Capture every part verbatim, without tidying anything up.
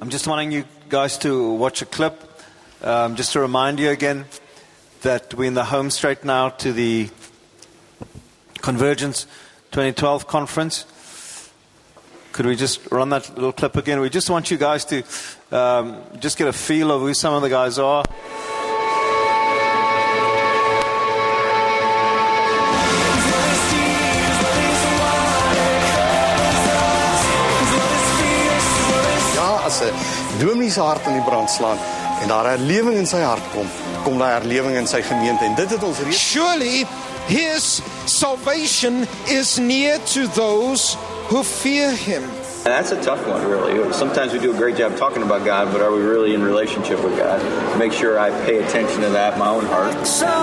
I'm just wanting you guys to watch a clip, um, just to remind you again that we're in the home straight now to the Convergence twenty twelve conference. Could we just run that little clip again? We just want you guys to um, just get a feel of who some of the guys are. As 'n dominee se hart in die brand slaan en daar herlewing in sy hart kom, kom daar herlewing in sy gemeente en dit het ons reeds. Surely his salvation is near to those who fear him. And that's a tough one, really. Sometimes we do a great job talking about God, but are we really in relationship with God? Make sure I pay attention to that in my own heart.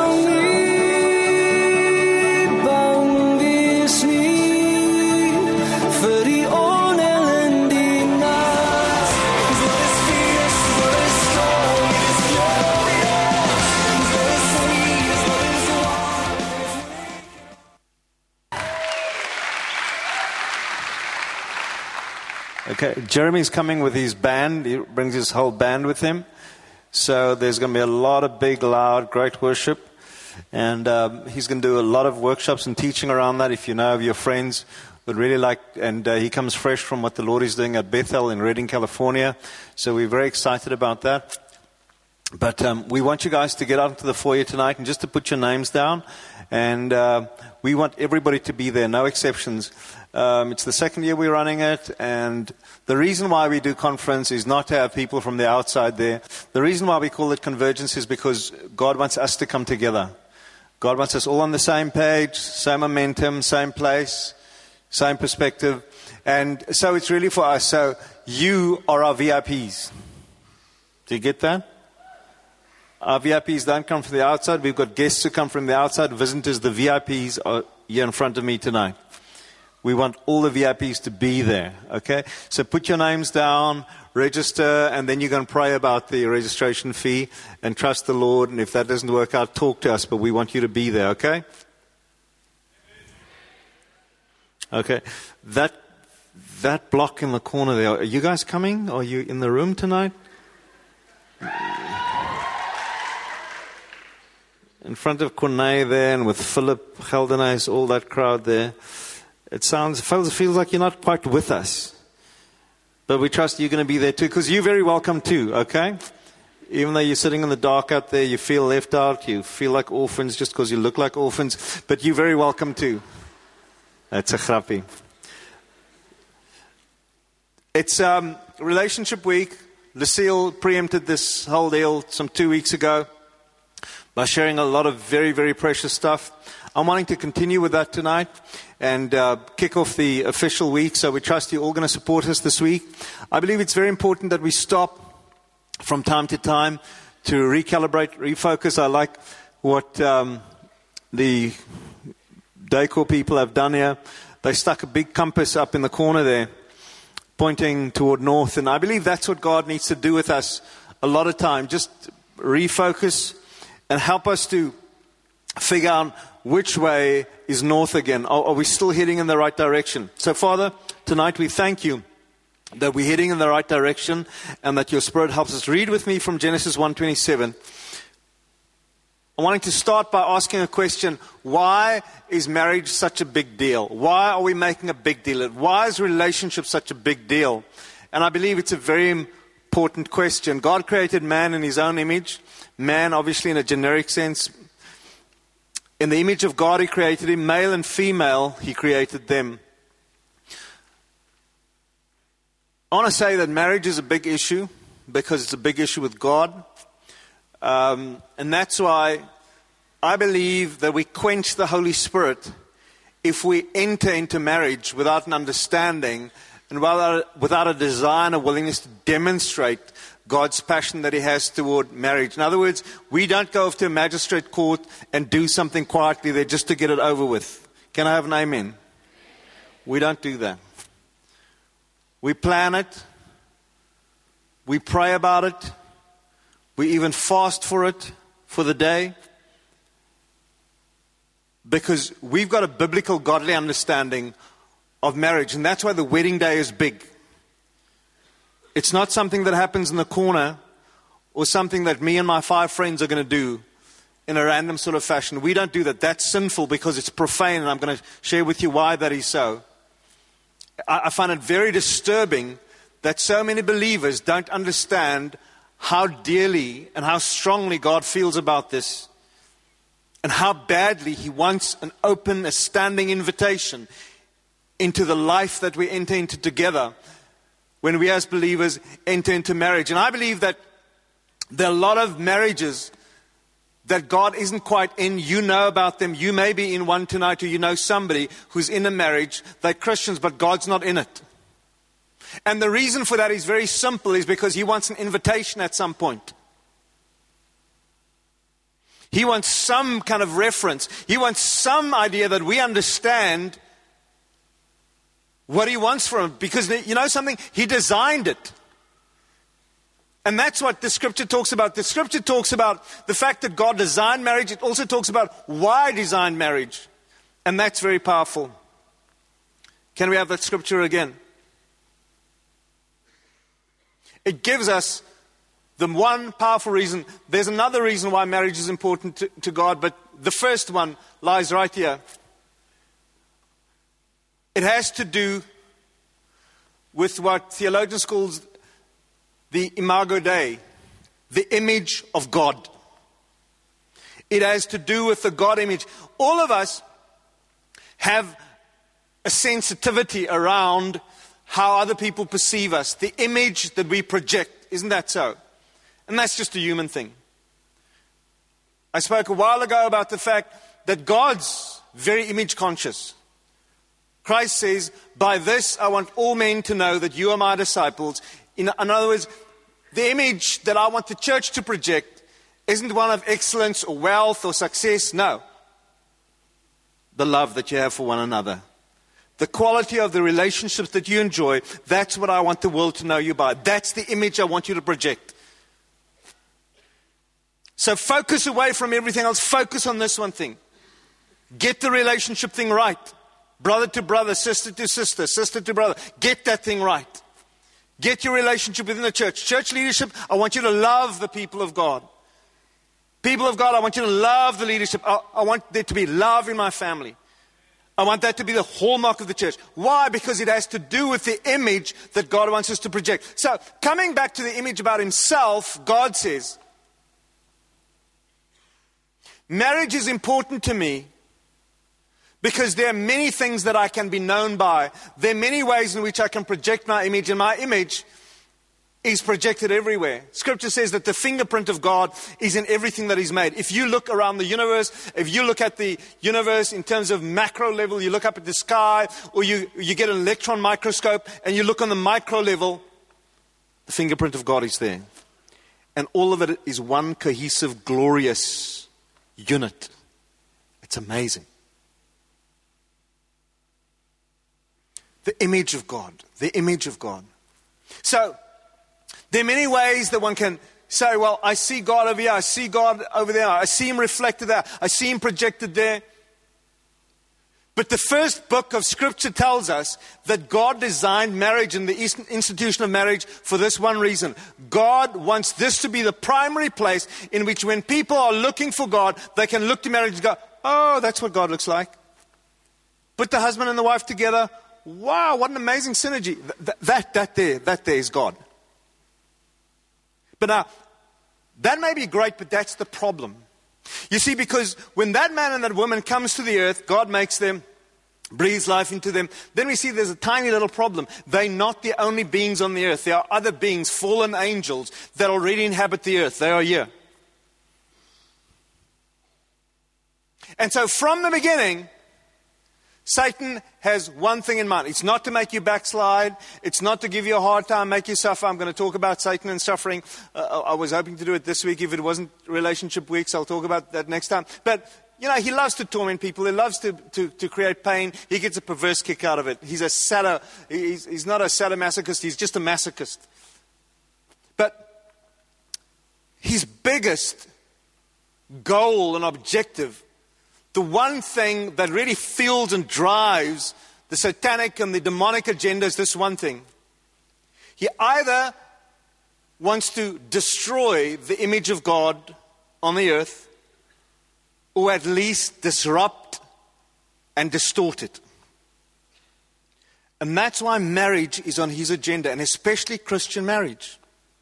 Okay, Jeremy's coming with his band. He brings his whole band with him. So there's going to be a lot of big, loud, great worship. And um, he's going to do a lot of workshops and teaching around that. If you know of your friends would really like, and uh, he comes fresh from what the Lord is doing at Bethel in Redding, California. So we're very excited about that. But um, we want you guys to get out into the foyer tonight and just to put your names down. And uh, we want everybody to be there, no exceptions. Um, it's the second year we're running it, and the reason why we do conference is not to have people from the outside there. The reason why we call it Convergence is because God wants us to come together. God wants us all on the same page, same momentum, same place, same perspective. And so it's really for us. So you are our V I Ps. Do you get that? Our V I Ps don't come from the outside. We've got guests who come from the outside. Visitors, the V I Ps are here in front of me tonight. We want all the V I Ps to be there, okay? So put your names down, register, and then you're going to pray about the registration fee and trust the Lord. And if that doesn't work out, talk to us, but we want you to be there, okay? Okay. That that block in the corner there, are you guys coming? Are you in the room tonight? In front of Corneille there and with Philip Geldenhuis, all that crowd there. It sounds, feels, feels like you're not quite with us. But we trust you're going to be there too, because you're very welcome too, okay? Even though you're sitting in the dark out there, you feel left out, you feel like orphans just because you look like orphans, but you're very welcome too. That's a grappie. It's um, Relationship Week. Lucille preempted this whole deal some two weeks ago by sharing a lot of very, very precious stuff. I'm wanting to continue with that tonight and uh, kick off the official week. So we trust you're all going to support us this week. I believe it's very important that we stop from time to time to recalibrate, refocus. I like what um, the Decor people have done here. They stuck a big compass up in the corner there, pointing toward north. And I believe that's what God needs to do with us a lot of time. Just refocus and help us to figure out which way is north again. Are, are we still heading in the right direction? So, Father, tonight we thank you that we're heading in the right direction and that your Spirit helps us. Read with me from Genesis one twenty-seven. I'm wanting to start by asking a question. Why is marriage such a big deal? Why are we making a big deal? Why is relationship such a big deal? And I believe it's a very important question. God created man in his own image. Man, obviously, in a generic sense. In the image of God, he created him. Male and female, he created them. I want to say that marriage is a big issue because it's a big issue with God. Um, and that's why I believe that we quench the Holy Spirit if we enter into marriage without an understanding and without, without a desire and a willingness to demonstrate God's passion that he has toward marriage. In other words, we don't go off to a magistrate court and do something quietly there just to get it over with. Can I have an amen? We don't do that. We plan it. We pray about it. We even fast for it for the day. Because we've got a biblical, godly understanding of marriage. And that's why the wedding day is big. It's not something that happens in the corner or something that me and my five friends are going to do in a random sort of fashion. We don't do that. That's sinful because it's profane, and I'm going to share with you why that is so. I, I find it very disturbing that so many believers don't understand how dearly and how strongly God feels about this, and how badly He wants an open, a standing invitation into the life that we enter into together when we as believers enter into marriage. And I believe that there are a lot of marriages that God isn't quite in. You know about them. You may be in one tonight, or you know somebody who's in a marriage. They're Christians, but God's not in it. And the reason for that is very simple, is because He wants an invitation at some point. He wants some kind of reference. He wants some idea that we understand what He wants from it. Because, you know something? He designed it. And that's what the Scripture talks about. The Scripture talks about the fact that God designed marriage. It also talks about why He designed marriage. And that's very powerful. Can we have that Scripture again? It gives us the one powerful reason. There's another reason why marriage is important to, to God, but the first one lies right here. It has to do with what theologians call the imago Dei, the image of God. It has to do with the God image. All of us have a sensitivity around how other people perceive us, the image that we project. Isn't that so? And that's just a human thing. I spoke a while ago about the fact that God's very image conscious. Christ says, by this I want all men to know that you are my disciples. In, in other words, the image that I want the church to project isn't one of excellence or wealth or success. No. The love that you have for one another. The quality of the relationships that you enjoy, that's what I want the world to know you by. That's the image I want you to project. So focus away from everything else. Focus on this one thing. Get the relationship thing right. Brother to brother, sister to sister, sister to brother. Get that thing right. Get your relationship within the church. Church leadership, I want you to love the people of God. People of God, I want you to love the leadership. I, I want there to be love in my family. I want that to be the hallmark of the church. Why? Because it has to do with the image that God wants us to project. So, coming back to the image about Himself, God says, marriage is important to me because there are many things that I can be known by. There are many ways in which I can project my image, and my image is projected everywhere. Scripture says that the fingerprint of God is in everything that He's made. If you look around the universe, if you look at the universe in terms of macro level, you look up at the sky, or you, you get an electron microscope and you look on the micro level, the fingerprint of God is there. And all of it is one cohesive, glorious unit. It's amazing. The image of God. The image of God. So, there are many ways that one can say, well, I see God over here, I see God over there, I see Him reflected there, I see Him projected there. But the first book of Scripture tells us that God designed marriage and the institution of marriage for this one reason. God wants this to be the primary place in which when people are looking for God, they can look to marriage and go, oh, that's what God looks like. Put the husband and the wife together. Wow, what an amazing synergy. That, that, that there, that there is God. But now, that may be great, but that's the problem. You see, because when that man and that woman comes to the earth, God makes them, breathes life into them. Then we see there's a tiny little problem. They're not the only beings on the earth. There are other beings, fallen angels, that already inhabit the earth. They are here. And so from the beginning, Satan has one thing in mind. It's not to make you backslide. It's not to give you a hard time, make you suffer. I'm going to talk about Satan and suffering. Uh, I was hoping to do it this week. If it wasn't relationship weeks, I'll talk about that next time. But, you know, he loves to torment people. He loves to, to, to create pain. He gets a perverse kick out of it. He's a sado, he's, he's not a sadomasochist. He's just a masochist. But his biggest goal and objective, the one thing that really fuels and drives the satanic and the demonic agenda is this one thing. He either wants to destroy the image of God on the earth, or at least disrupt and distort it. And that's why marriage is on his agenda, and especially Christian marriage.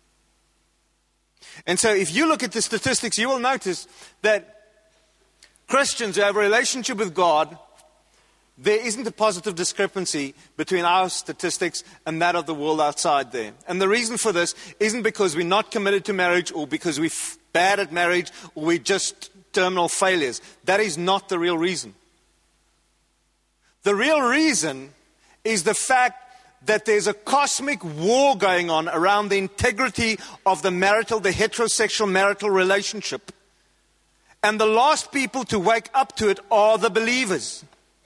And so if you look at the statistics, you will notice that Christians who have a relationship with God, there isn't a positive discrepancy between our statistics and that of the world outside there. And the reason for this isn't because we're not committed to marriage or because we're bad at marriage or we're just terminal failures. That is not the real reason. The real reason is the fact that there's a cosmic war going on around the integrity of the marital, the heterosexual marital relationship. And the last people to wake up to it are the believers.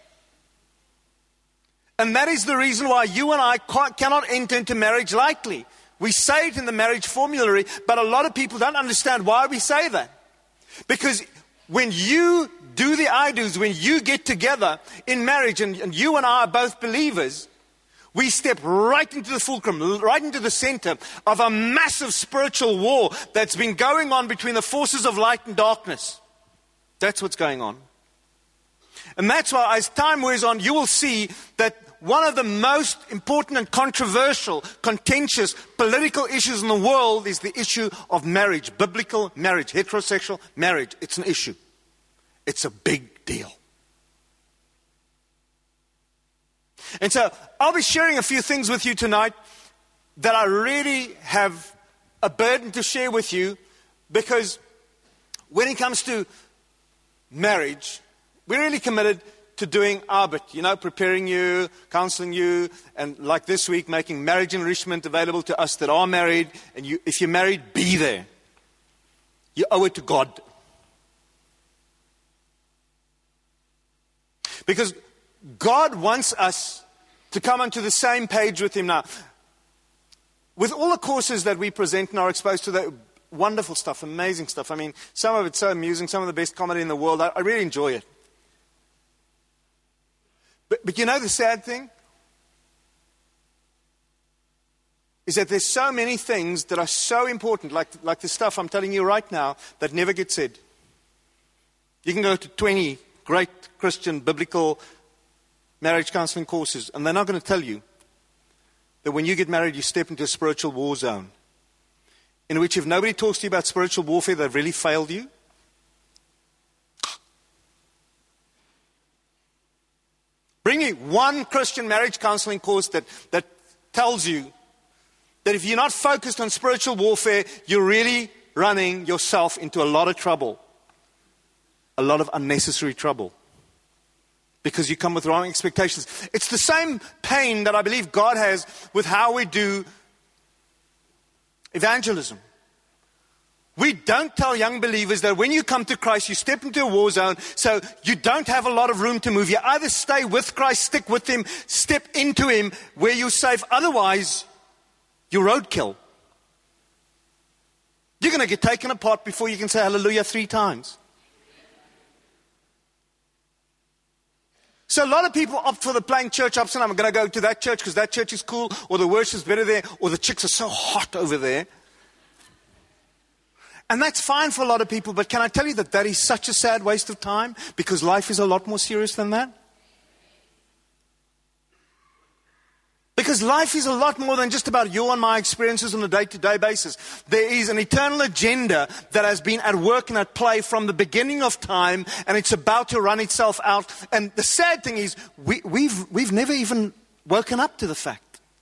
And that is the reason why you and I cannot enter into marriage lightly. We say it in the marriage formulary, but a lot of people don't understand why we say that. Because when you do the I do's, when you get together in marriage, and, and you and I are both believers, we step right into the fulcrum, right into the center of a massive spiritual war that's been going on between the forces of light and darkness. That's what's going on. And that's why as time wears on, you will see that one of the most important and controversial, contentious political issues in the world is the issue of marriage, biblical marriage, heterosexual marriage. It's an issue. It's a big deal. And so I'll be sharing a few things with you tonight that I really have a burden to share with you, because when it comes to marriage, we're really committed to doing our bit, you know, preparing you, counseling you, and like this week, making marriage enrichment available to us that are married. And you, if you're married, be there. You owe it to God. Because God wants us to come onto the same page with Him now. With all the courses that we present and are exposed to, that wonderful stuff, amazing stuff. I mean, some of it's so amusing, some of the best comedy in the world. I, I really enjoy it. But, but you know the sad thing? Is that there's so many things that are so important, like, like the stuff I'm telling you right now, that never get said. You can go to twenty great Christian biblical marriage counseling courses, and they're not going to tell you that when you get married, you step into a spiritual war zone, in which if nobody talks to you about spiritual warfare, they've really failed you. Bring me one Christian marriage counseling course that, that tells you that if you're not focused on spiritual warfare, you're really running yourself into a lot of trouble. A lot of unnecessary trouble. Because you come with wrong expectations. It's the same pain that I believe God has with how we do evangelism. We don't tell young believers that when you come to Christ, you step into a war zone, so you don't have a lot of room to move. You either stay with Christ, stick with Him, step into Him where you're safe. Otherwise, you're roadkill. You're going to get taken apart before you can say hallelujah three times. So a lot of people opt for the plain church option. I'm going to go to that church because that church is cool, or the worship's better there, or the chicks are so hot over there. And that's fine for a lot of people, but can I tell you that that is such a sad waste of time? Because life is a lot more serious than that. Because life is a lot more than just about your and my experiences on a day-to-day basis. There is an eternal agenda that has been at work and at play from the beginning of time, and it's about to run itself out. And the sad thing is, we, we've, we've never even woken up to the fact.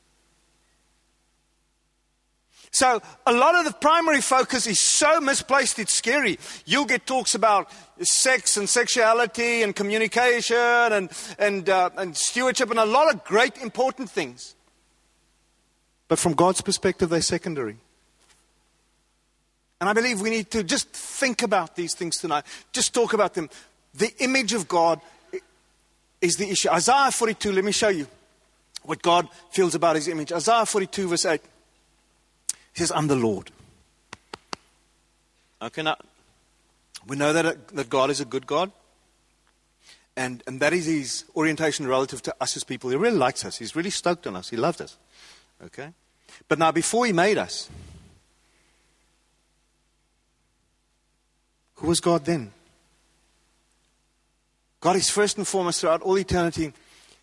So a lot of the primary focus is so misplaced, it's scary. You'll get talks about sex and sexuality and communication and, and, uh, and stewardship and a lot of great important things. But from God's perspective, they're secondary. And I believe we need to just think about these things tonight. Just talk about them. The image of God is the issue. Isaiah forty-two, let me show you what God feels about His image. Isaiah forty-two verse eight. He says, I'm the Lord. Okay, now, we know that, that God is a good God. And, and that is His orientation relative to us as people. He really likes us. He's really stoked on us. He loved us. Okay? But now, before He made us, Who was God then? God is first and foremost throughout all eternity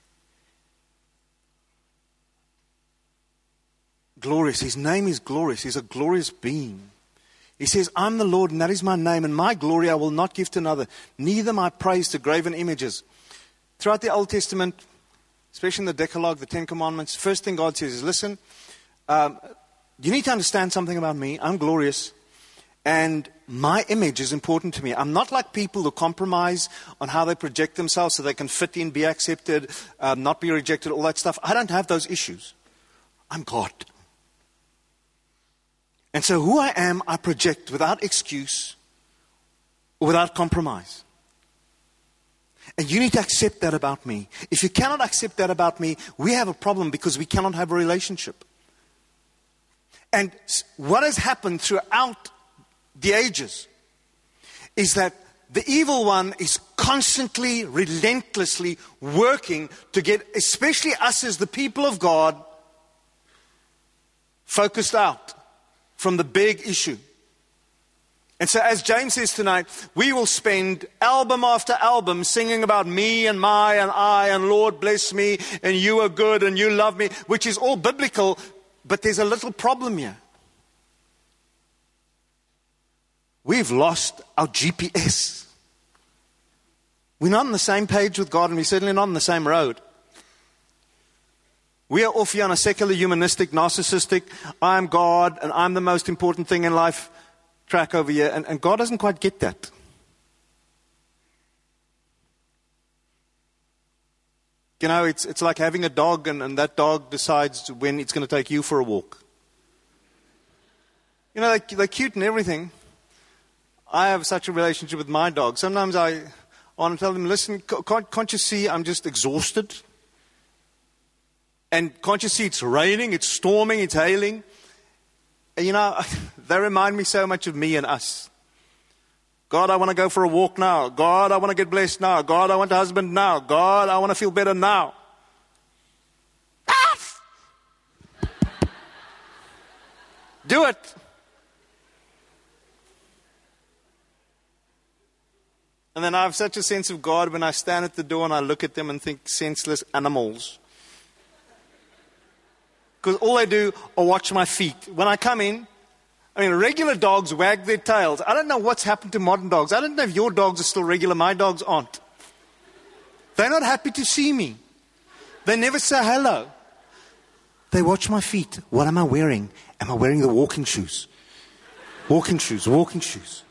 glorious. His name is glorious. He's a glorious being. He says, I'm the Lord and that is my name, and my glory I will not give to another, neither my praise to graven images. Throughout the Old Testament, especially in the Decalogue, the Ten Commandments, first thing God says is, listen, um, you need to understand something about me. I'm glorious. And my image is important to me. I'm not like people who compromise on how they project themselves so they can fit in, be accepted, uh, not be rejected, all that stuff. I don't have those issues. I'm God. And so who I am, I project without excuse or without compromise. And you need to accept that about me. If you cannot accept that about me, we have a problem because we cannot have a relationship. And what has happened throughout the ages is that the evil one is constantly, relentlessly working to get, especially us as the people of God, focused out from the big issue. And so as James says tonight, we will spend album after album singing about me and my and I and Lord bless me and you are good and you love me, which is all biblical, but there's a little problem here. We've lost our G P S. We're not on the same page with God, and we're certainly not on the same road. We are off here on a secular, humanistic, narcissistic, I'm God and I'm the most important thing in life track over here, and, and God doesn't quite get that. You know, it's it's like having a dog, and, and that dog decides when it's going to take you for a walk. You know, they, they're cute and everything. I have such a relationship with my dog. Sometimes I want to tell them, listen, can't, can't you see I'm just exhausted? And can't you see it's raining, it's storming, it's hailing? And you know, they remind me so much of me and us. God, I want to go for a walk now. God, I want to get blessed now. God, I want a husband now. God, I want to feel better now. Ah! Do it. And then I have such a sense of God when I stand at the door and I look at them and think, senseless animals. Because all they do are watch my feet. When I come in, I mean, regular dogs wag their tails. I don't know what's happened to modern dogs. I don't know if your dogs are still regular. My dogs aren't. They're not happy to see me. They never say hello. They watch my feet. What am I wearing? Am I wearing the walking shoes? Walking shoes, walking shoes.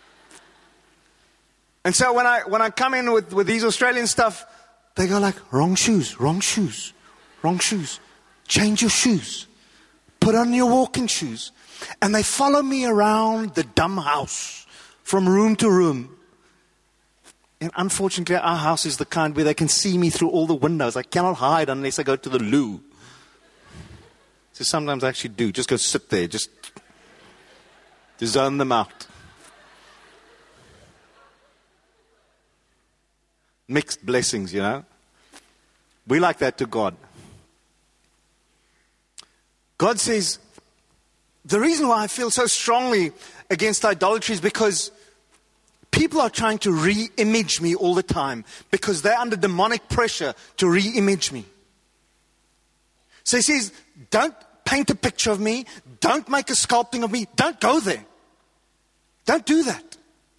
And so when I when I come in with, with these Australian stuff, they go like, wrong shoes, wrong shoes, wrong shoes. Change your shoes. Put on your walking shoes. And they follow me around the dumb house from room to room. And unfortunately, our house is the kind where they can see me through all the windows. I cannot hide unless I go to the loo. So sometimes I actually do. Just go sit there. Just to zone them out. Mixed blessings, you know. We like that to God. God says, the reason why I feel so strongly against idolatry is because people are trying to re-image me all the time because they're under demonic pressure to re-image me. So he says, don't paint a picture of me. Don't make a sculpting of me. Don't go there. Don't do that.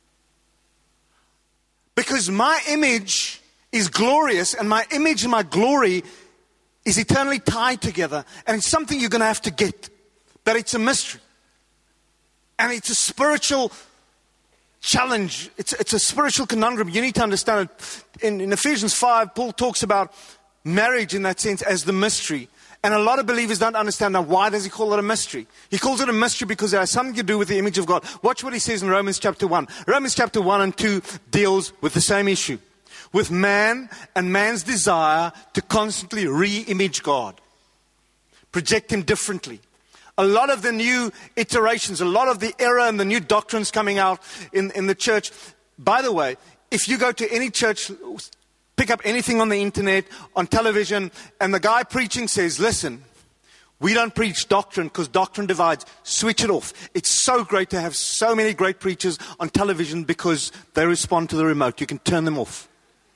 Because my image is glorious, and my image and my glory is eternally tied together, and it's something you're going to have to get. But it's a mystery. And it's a spiritual challenge. It's, it's a spiritual conundrum. You need to understand it. In, in Ephesians five, Paul talks about marriage in that sense as the mystery. And a lot of believers don't understand now, why does he call it a mystery? He calls it a mystery because it has something to do with the image of God. Watch what he says in Romans chapter one. Romans chapter one and two deals with the same issue. With man and man's desire to constantly re-image God. Project him differently. A lot of the new iterations, a lot of the error and the new doctrines coming out in, in the church. By the way, if you go to any church, pick up anything on the internet, on television, and the guy preaching says, listen, We don't preach doctrine because doctrine divides. Switch it off. It's so great to have so many great preachers on television because they respond to the remote. You can turn them off.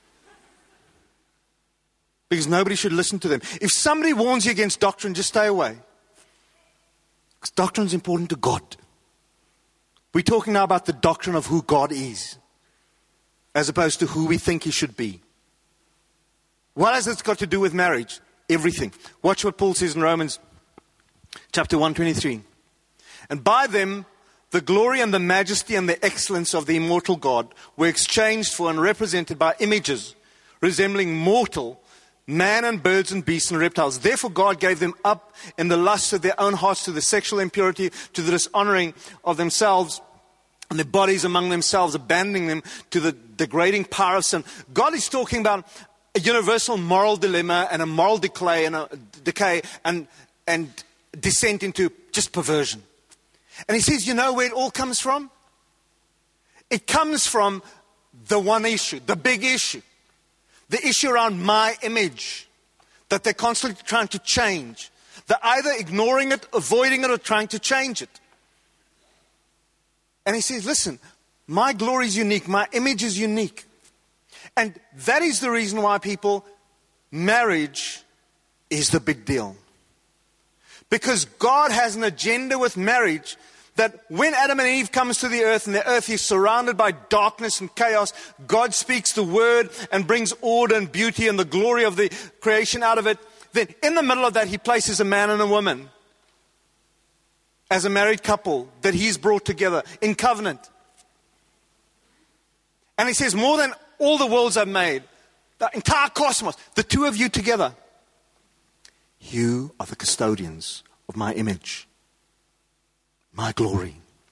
Because nobody should listen to them. If somebody warns you against doctrine, just stay away. Because doctrine is important to God. We're talking now about the doctrine of who God is, as opposed to who we think He should be. What has this got to do with marriage? Everything. Watch what Paul says in Romans chapter one twenty-three. And by them, the glory and the majesty and the excellence of the immortal God were exchanged for and represented by images resembling mortal man and birds and beasts and reptiles. Therefore God gave them up in the lusts of their own hearts to the sexual impurity, to the dishonoring of themselves and their bodies among themselves, abandoning them to the degrading power of sin. God is talking about a universal moral dilemma and a moral decay and a decay and and descent into just perversion. And He says, you know where it all comes from? It comes from the one issue, the big issue. The issue around my image that they're constantly trying to change. They're either ignoring it, avoiding it, or trying to change it. And He says, listen, my glory is unique. My image is unique. And that is the reason why people, marriage is the big deal. Because God has an agenda with marriage that when Adam and Eve comes to the earth and the earth is surrounded by darkness and chaos, God speaks the word and brings order and beauty and the glory of the creation out of it. Then in the middle of that, He places a man and a woman as a married couple that He's brought together in covenant. And He says, more than all the worlds I've made, the entire cosmos, the two of you together, you are the custodians of my image, my glory.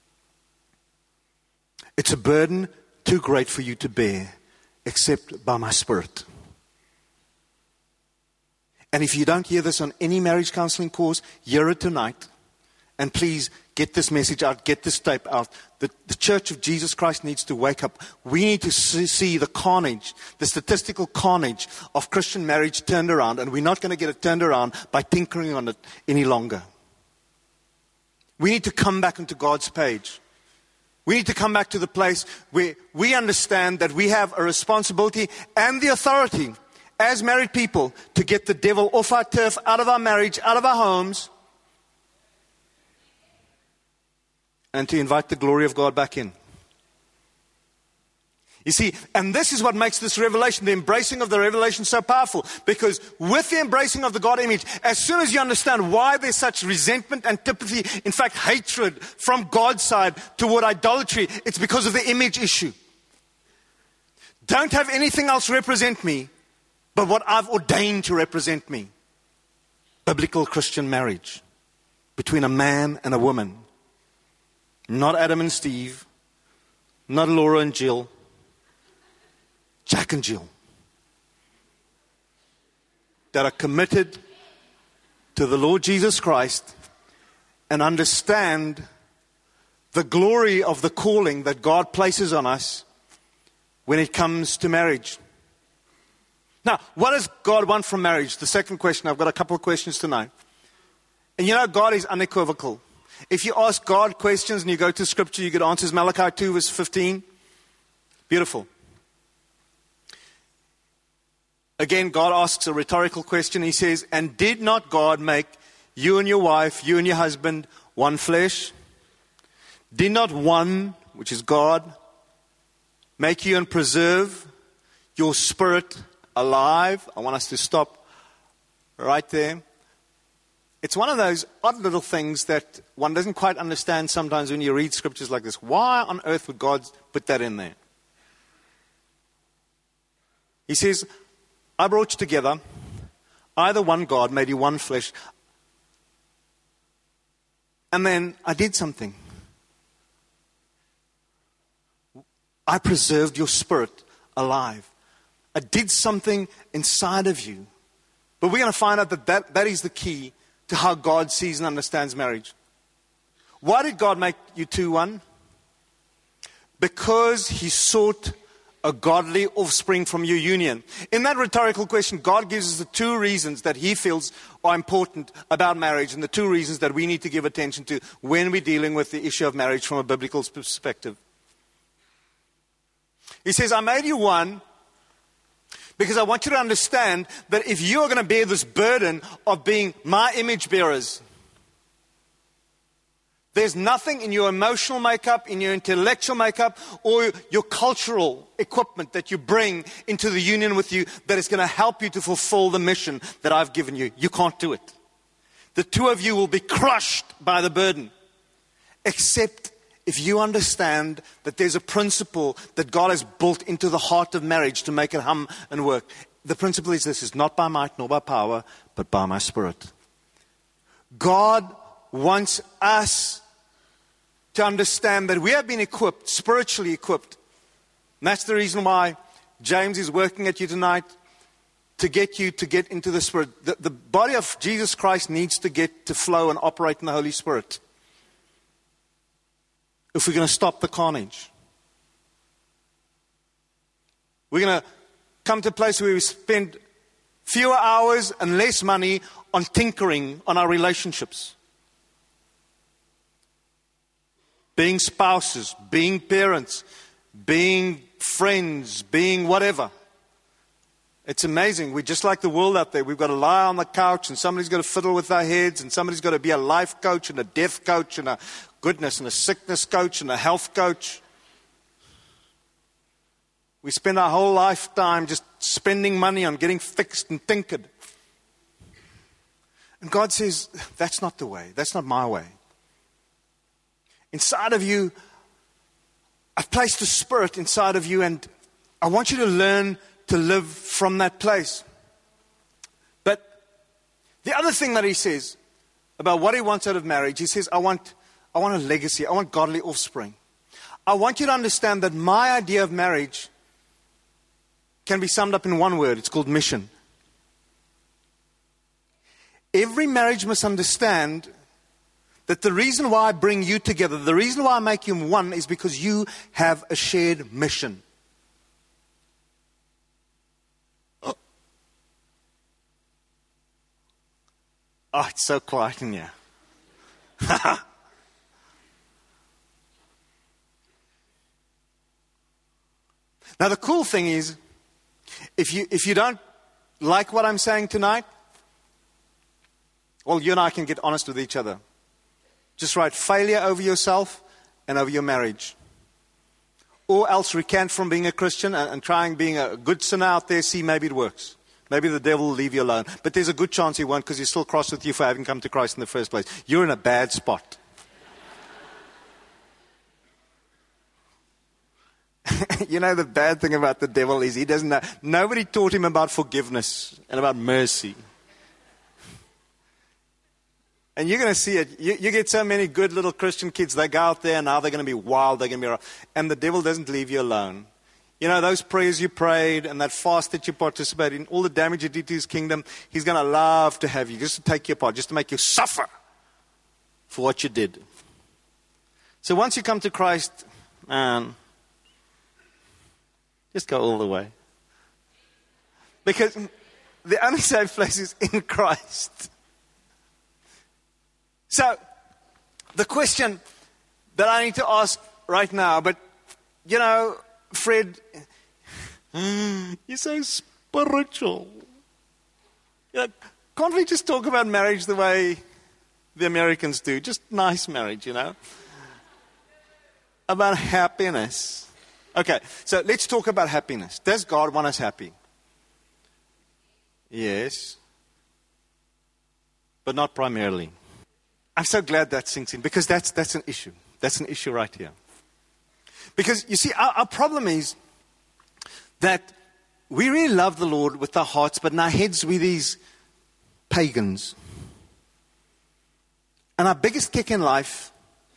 It's a burden too great for you to bear, except by my Spirit. And if you don't hear this on any marriage counseling course, hear it tonight. And please get this message out, get this tape out. The, the Church of Jesus Christ needs to wake up. We need to see the carnage, the statistical carnage of Christian marriage turned around. And we're not going to get it turned around by tinkering on it any longer. We need to come back into God's page. We need to come back to the place where we understand that we have a responsibility and the authority as married people to get the devil off our turf, out of our marriage, out of our homes, and to invite the glory of God back in. You see, and this is what makes this revelation, the embracing of the revelation, so powerful. Because with the embracing of the God image, as soon as you understand why there's such resentment, antipathy, in fact hatred from God's side toward idolatry, it's because of the image issue. Don't have anything else represent me but what I've ordained to represent me. Biblical Christian marriage between a man and a woman. Not Adam and Steve, not Laura and Jill, Jack and Jill, that are committed to the Lord Jesus Christ and understand the glory of the calling that God places on us when it comes to marriage. Now, what does God want from marriage? The second question. I've got a couple of questions tonight. And you know, God is unequivocal. If you ask God questions and you go to Scripture, you get answers. Malachi two verse fifteen. Beautiful. Again, God asks a rhetorical question. He says, and did not God make you and your wife, you and your husband, one flesh? Did not one, which is God, make you and preserve your spirit alive? I want us to stop right there. It's one of those odd little things that one doesn't quite understand sometimes when you read scriptures like this. Why on earth would God put that in there? He says, I brought you together. I, the one God, made you one flesh. And then I did something. I preserved your spirit alive. I did something inside of you. But we're going to find out that that, that is the key to how God sees and understands marriage. Why did God make you two one? Because He sought a godly offspring from your union. In that rhetorical question, God gives us the two reasons that he feels are important about marriage and the two reasons that we need to give attention to when we're dealing with the issue of marriage from a biblical perspective. He says, I made you one because I want you to understand that if you are going to bear this burden of being my image bearers, there's nothing in your emotional makeup, in your intellectual makeup, or your cultural equipment that you bring into the union with you that is going to help you to fulfill the mission that I've given you. You can't do it. The two of you will be crushed by the burden. Except if you understand that there's a principle that God has built into the heart of marriage to make it hum and work. The principle is this, is not by might nor by power, but by my Spirit. God wants us to understand that we have been equipped, spiritually equipped. And that's the reason why James is working at you tonight, to get you to get into the Spirit. The, the body of Jesus Christ needs to get to flow and operate in the Holy Spirit if we're going to stop the carnage. We're going to come to a place where we spend fewer hours and less money on tinkering on our relationships. Being spouses, being parents, being friends, being whatever. It's amazing. We're just like the world out there. We've got to lie on the couch and somebody's got to fiddle with our heads and somebody's got to be a life coach and a death coach and a goodness and a sickness coach and a health coach. We spend our whole lifetime just spending money on getting fixed and tinkered. And God says, that's not the way. That's not my way. Inside of you, I've placed the Spirit inside of you, and I want you to learn to live from that place. But the other thing that he says about what he wants out of marriage, he says, I want, I want a legacy. I want godly offspring. I want you to understand that my idea of marriage can be summed up in one word. It's called mission. Every marriage must understand that the reason why I bring you together, the reason why I make you one is because you have a shared mission. Oh, oh it's so quiet in here. Now the cool thing is, if you if you don't like what I'm saying tonight, well, you and I can get honest with each other. Just write failure over yourself and over your marriage. Or else recant from being a Christian and, and trying being a good sinner out there, see maybe it works. Maybe the devil will leave you alone. But there's a good chance he won't, because he's still cross with you for having come to Christ in the first place. You're in a bad spot. You know, the bad thing about the devil is he doesn't know. Nobody taught him about forgiveness and about mercy. And you're going to see it. You, you get so many good little Christian kids. They go out there and now they're going to be wild. They're going to be, and the devil doesn't leave you alone. You know, those prayers you prayed and that fast that you participated in, all the damage you did to his kingdom, he's going to love to have you, just to take you apart, just to make you suffer for what you did. So once you come to Christ, man, just go all the way. Because the only safe place is in Christ. So, the question that I need to ask right now, but, you know, Fred, you're so spiritual. You know, can't we just talk about marriage the way the Americans do? Just nice marriage, you know? About happiness. Okay, so let's talk about happiness. Does God want us happy? Yes. But not primarily. I'm so glad that sinks in, because that's that's an issue. That's an issue right here. Because, you see, our, our problem is that we really love the Lord with our hearts, but in our heads we're these pagans. And our biggest kick in life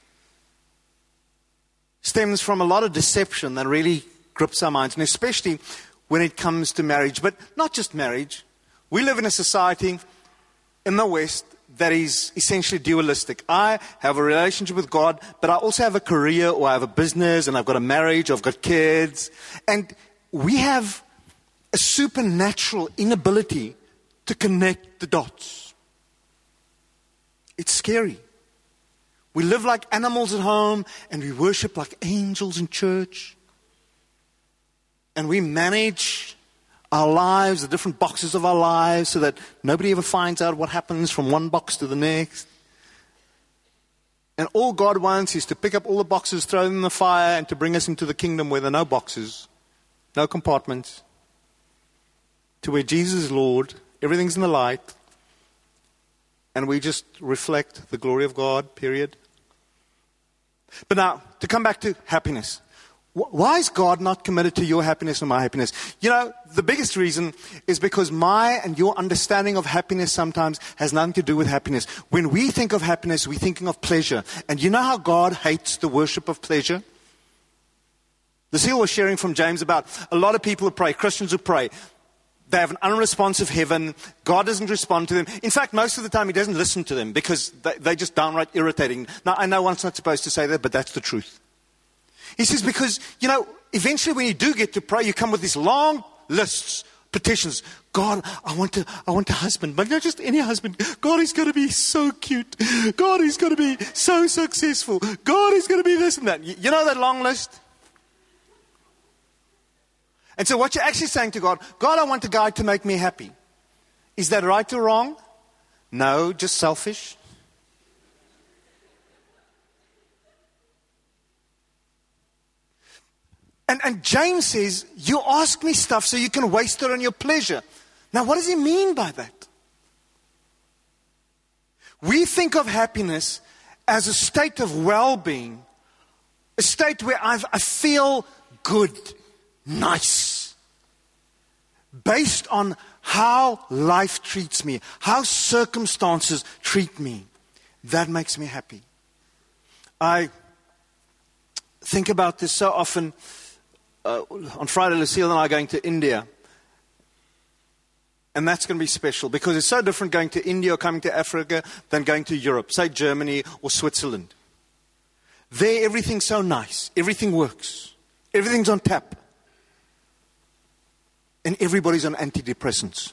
stems from a lot of deception that really grips our minds, and especially when it comes to marriage. But not just marriage. We live in a society in the West that is essentially dualistic. I have a relationship with God, but I also have a career, or I have a business, and I've got a marriage, or I've got kids. And we have a supernatural inability to connect the dots. It's scary. We live like animals at home, and we worship like angels in church. And we manage our lives, the different boxes of our lives, so that nobody ever finds out what happens from one box to the next. And all God wants is to pick up all the boxes, throw them in the fire, and to bring us into the kingdom where there are no boxes, no compartments, to where Jesus is Lord, everything's in the light, and we just reflect the glory of God, period. But now, to come back to happiness. Why is God not committed to your happiness and my happiness? You know, the biggest reason is because my and your understanding of happiness sometimes has nothing to do with happiness. When we think of happiness, we're thinking of pleasure. And you know how God hates the worship of pleasure? Lucille was sharing from James about a lot of people who pray, Christians who pray. They have an unresponsive heaven. God doesn't respond to them. In fact, most of the time he doesn't listen to them because they, they're just downright irritating. Now, I know one's not supposed to say that, but that's the truth. He says because, you know, eventually when you do get to pray, you come with these long lists, petitions. God, I want to, I want a husband, but not just any husband. God is going to be so cute. God is going to be so successful. God is going to be this and that. You know that long list? And so what you're actually saying to God, God, I want a guy to make me happy. Is that right or wrong? No, just selfish. And, and James says, you ask me stuff so you can waste it on your pleasure. Now, what does he mean by that? We think of happiness as a state of well-being, a state where I've, I feel good, nice, based on how life treats me, how circumstances treat me. That makes me happy. I think about this so often. Uh, on Friday, Lucille and I are going to India. And that's going to be special because it's so different going to India or coming to Africa than going to Europe, say Germany or Switzerland. There, everything's so nice. Everything works. Everything's on tap. And everybody's on antidepressants.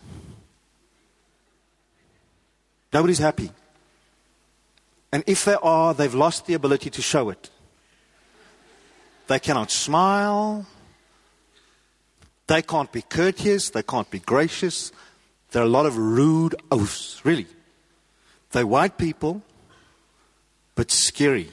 Nobody's happy. And if they are, they've lost the ability to show it. They cannot smile. They can't be courteous. They can't be gracious. There are a lot of rude oafs, really. They're white people, but scary.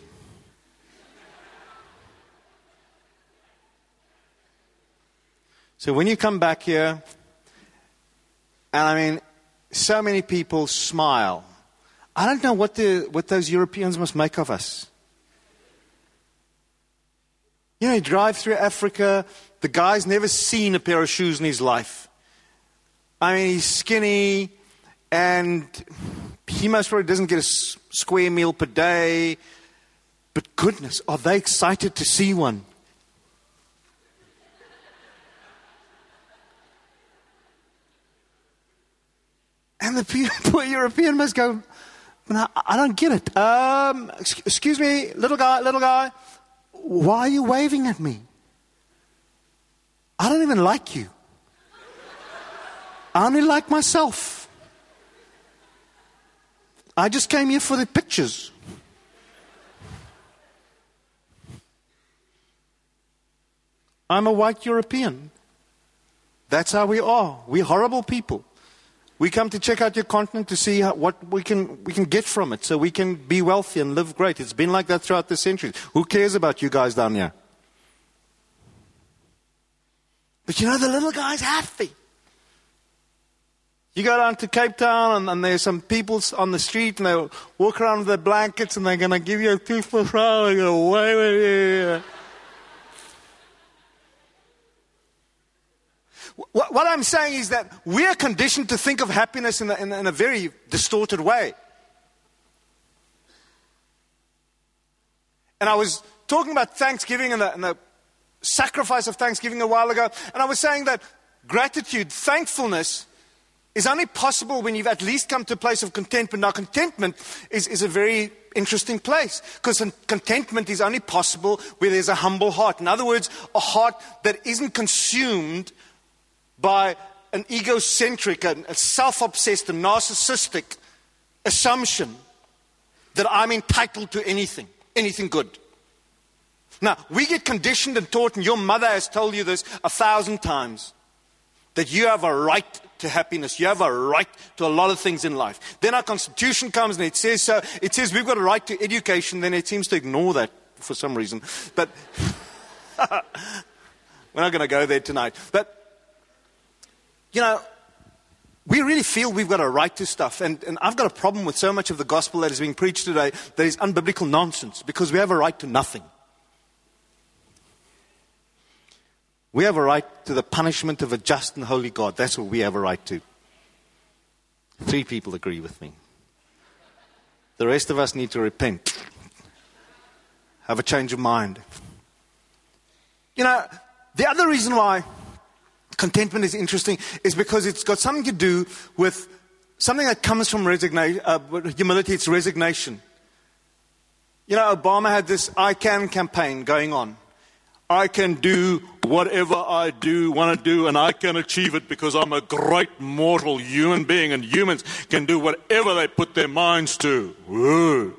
So when you come back here, and I mean, so many people smile. I don't know what the what those Europeans must make of us. You know, you drive through Africa, the guy's never seen a pair of shoes in his life. I mean, he's skinny, and he most probably doesn't get a s- square meal per day. But goodness, are they excited to see one? And the poor European must go, I don't get it. Um, excuse me, little guy, little guy. Why are you waving at me? I don't even like you. I only like myself. I just came here for the pictures. I'm a white European. That's how we are. We're horrible people. We come to check out your continent to see how, what we can we can get from it so we can be wealthy and live great. It's been like that throughout the centuries. Who cares about you guys down here? But you know, the little guy's happy. You go down to Cape Town and, and there's some people on the street and they walk around with their blankets and they're going to give you a toothbrush and go, wait, wait, wait. What, what I'm saying is that we're conditioned to think of happiness in a, in, in a very distorted way. And I was talking about Thanksgiving and the, and the sacrifice of Thanksgiving a while ago, and I was saying that gratitude, thankfulness, is only possible when you've at least come to a place of contentment. Now, contentment is, is a very interesting place, because contentment is only possible where there's a humble heart. In other words, a heart that isn't consumed by an egocentric, a self-obsessed, a narcissistic assumption that I'm entitled to anything, anything good. Now, we get conditioned and taught, and your mother has told you this a thousand times, that you have a right to happiness. You have a right to a lot of things in life. Then our Constitution comes and it says so. It says we've got a right to education. Then it seems to ignore that for some reason. But we're not going to go there tonight. But, you know, we really feel we've got a right to stuff. And, and I've got a problem with so much of the gospel that is being preached today that is unbiblical nonsense, because we have a right to nothing. We have a right to the punishment of a just and holy God. That's what we have a right to. Three people agree with me. The rest of us need to repent. Have a change of mind. You know, the other reason why contentment is interesting is because it's got something to do with something that comes from resignation, uh, humility. It's resignation. You know, Obama had this I Can campaign going on. I can do whatever I do, want to do, and I can achieve it because I'm a great mortal human being, and humans can do whatever they put their minds to. Whoa.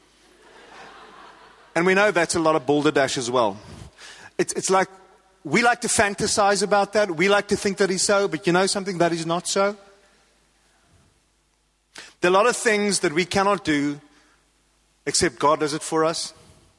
And we know that's a lot of balderdash as well. It's, it's like we like to fantasize about that. We like to think that is so, but you know something, that is not so. There are a lot of things that we cannot do except God does it for us.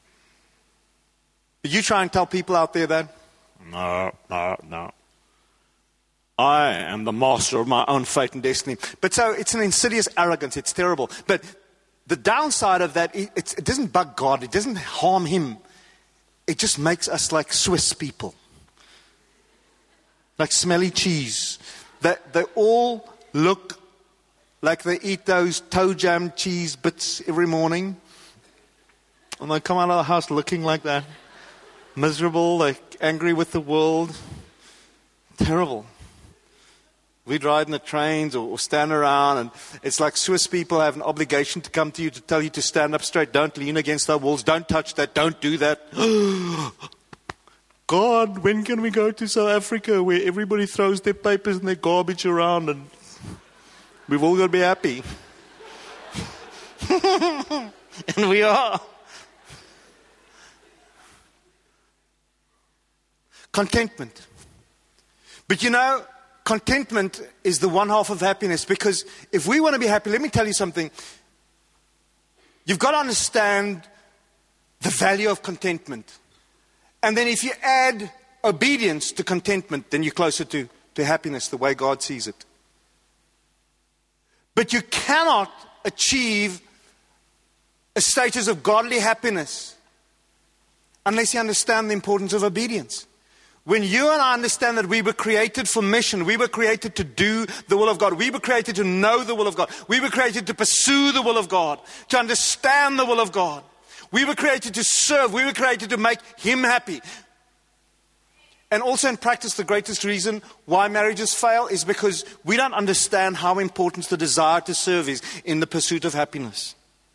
You try and tell people out there that? No, no, no. I am the master of my own fate and destiny. But so it's an insidious arrogance. It's terrible. But the downside of that, it, it doesn't bug God. It doesn't harm him. It just makes us like Swiss people. Like smelly cheese. That they, they all look like they eat those toe jam cheese bits every morning. And they come out of the house looking like that. Miserable, like angry with the world. Terrible. We'd ride in the trains or, or stand around, and it's like Swiss people have an obligation to come to you to tell you to stand up straight. Don't lean against our walls. Don't touch that. Don't do that. God, when can we go to South Africa where everybody throws their papers and their garbage around and we've all got to be happy? And we are. Contentment. But you know, contentment is the one half of happiness, because if we want to be happy, let me tell you something. You've got to understand the value of contentment. And then if you add obedience to contentment, then you're closer to, to happiness the way God sees it. But you cannot achieve a status of godly happiness unless you understand the importance of obedience. When you and I understand that we were created for mission, we were created to do the will of God, we were created to know the will of God, we were created to pursue the will of God, to understand the will of God, we were created to serve, we were created to make Him happy. And also in practice, the greatest reason why marriages fail is because we don't understand how important the desire to serve is in the pursuit of happiness.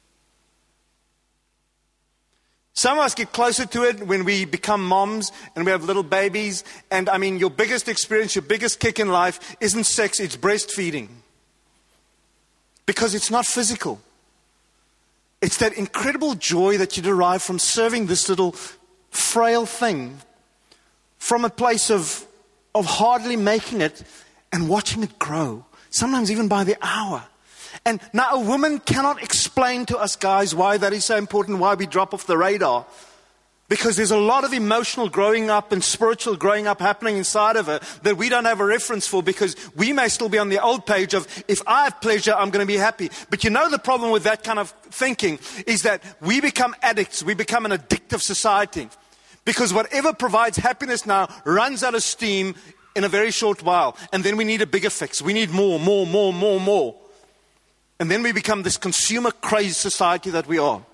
Some of us get closer to it when we become moms and we have little babies. And I mean, your biggest experience, your biggest kick in life isn't sex, it's breastfeeding. Because it's not physical. It's that incredible joy that you derive from serving this little frail thing from a place of, of hardly making it and watching it grow. Sometimes even by the hour. And now a woman cannot explain to us guys why that is so important, why we drop off the radar. Because there's a lot of emotional growing up and spiritual growing up happening inside of her that we don't have a reference for, because we may still be on the old page of, if I have pleasure, I'm going to be happy. But you know the problem with that kind of thinking is that we become addicts, we become an addictive society. Because whatever provides happiness now runs out of steam in a very short while. And then we need a bigger fix. We need more, more, more, more, more. And then we become this consumer crazed society that we are.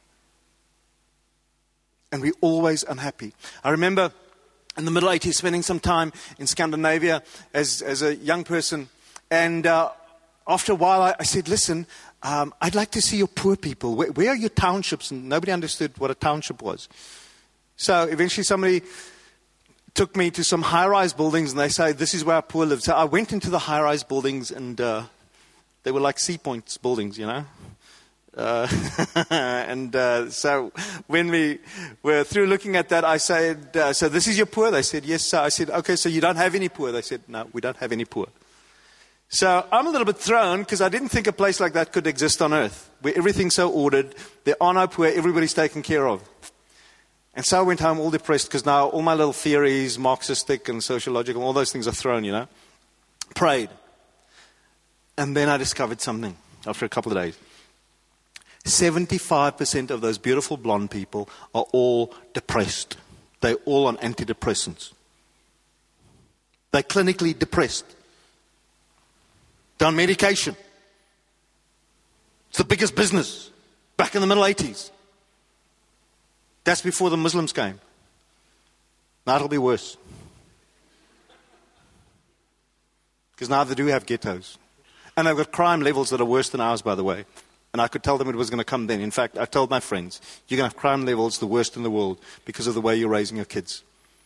And we're always unhappy. I remember in the middle eighties spending some time in Scandinavia as, as a young person. And uh, after a while, I, I said, listen, um, I'd like to see your poor people. Where, where are your townships? And nobody understood what a township was. So eventually somebody took me to some high-rise buildings, and they say, this is where our poor live. So I went into the high-rise buildings, and uh, they were like Sea Points buildings, you know. Uh, and uh, so when we were through looking at that, I said, uh, so this is your poor? They said, yes, sir. I said, okay, so you don't have any poor? They said, no, we don't have any poor. So I'm a little bit thrown because I didn't think a place like that could exist on earth, where everything's so ordered, there are no poor, everybody's taken care of. And so I went home all depressed because now all my little theories, Marxistic and sociological, all those things are thrown, you know. Prayed. And then I discovered something after a couple of days. seventy-five percent of those beautiful blonde people are all depressed. They're all on antidepressants. They're clinically depressed. They're on medication. It's the biggest business. Back in the middle eighties. That's before the Muslims came. Now it'll be worse. Because now they do have ghettos. And they've got crime levels that are worse than ours, by the way. And I could tell them it was going to come then. In fact, I told my friends, you're going to have crime levels the worst in the world because of the way you're raising your kids.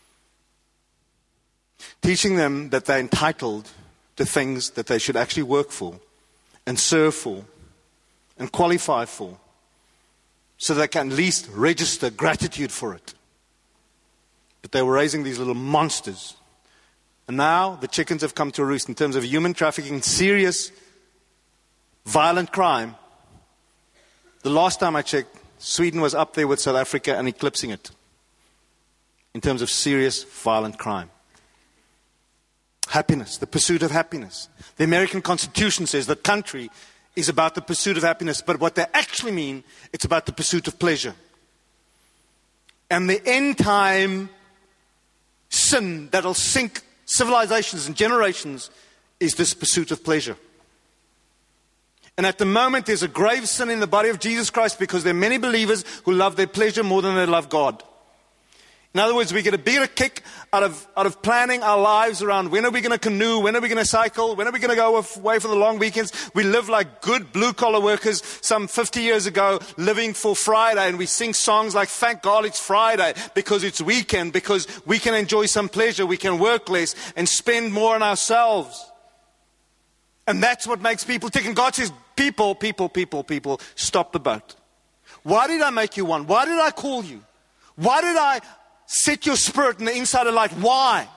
Teaching them that they're entitled to things that they should actually work for and serve for and qualify for so they can at least register gratitude for it. But they were raising these little monsters. And now the chickens have come to roost in terms of human trafficking, serious, violent crime. The last time I checked, Sweden was up there with South Africa and eclipsing it in terms of serious, violent crime. Happiness, the pursuit of happiness. The American Constitution says that country is about the pursuit of happiness, but what they actually mean, it's about the pursuit of pleasure. And the end time sin that'll sink civilizations and generations is this pursuit of pleasure. And at the moment, there's a grave sin in the body of Jesus Christ because there are many believers who love their pleasure more than they love God. In other words, we get a bigger kick out of, out of planning our lives around when are we going to canoe, when are we going to cycle, when are we going to go away for the long weekends. We live like good blue-collar workers some fifty years ago, living for Friday, and we sing songs like, thank God it's Friday, because it's weekend, because we can enjoy some pleasure, we can work less and spend more on ourselves. And that's what makes people tick. And God says, people, people, people, people, stop the boat. Why did I make you one? Why did I call you? Why did I set your spirit in the inside of light? Why?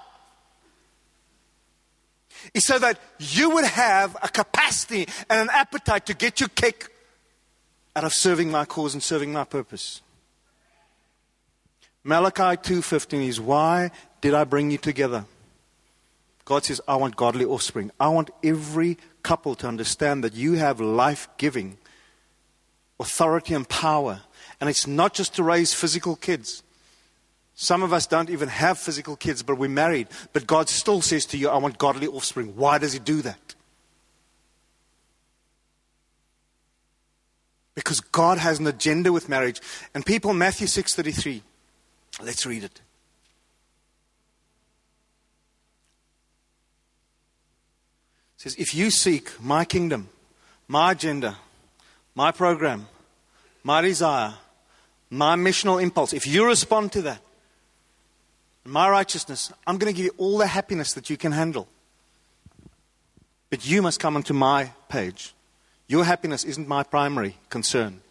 It's so that you would have a capacity and an appetite to get your kick out of serving my cause and serving my purpose. Malachi two fifteen is, why did I bring you together? God says, I want godly offspring. I want every couple to understand that you have life-giving authority and power. And it's not just to raise physical kids. Some of us don't even have physical kids, but we're married. But God still says to you, I want godly offspring. Why does He do that? Because God has an agenda with marriage. And people, Matthew six thirty-three. Let's read it. It says, if you seek my kingdom, my agenda, my program, my desire, my missional impulse, if you respond to that, my righteousness, I'm going to give you all the happiness that you can handle. But you must come onto my page. Your happiness isn't my primary concern.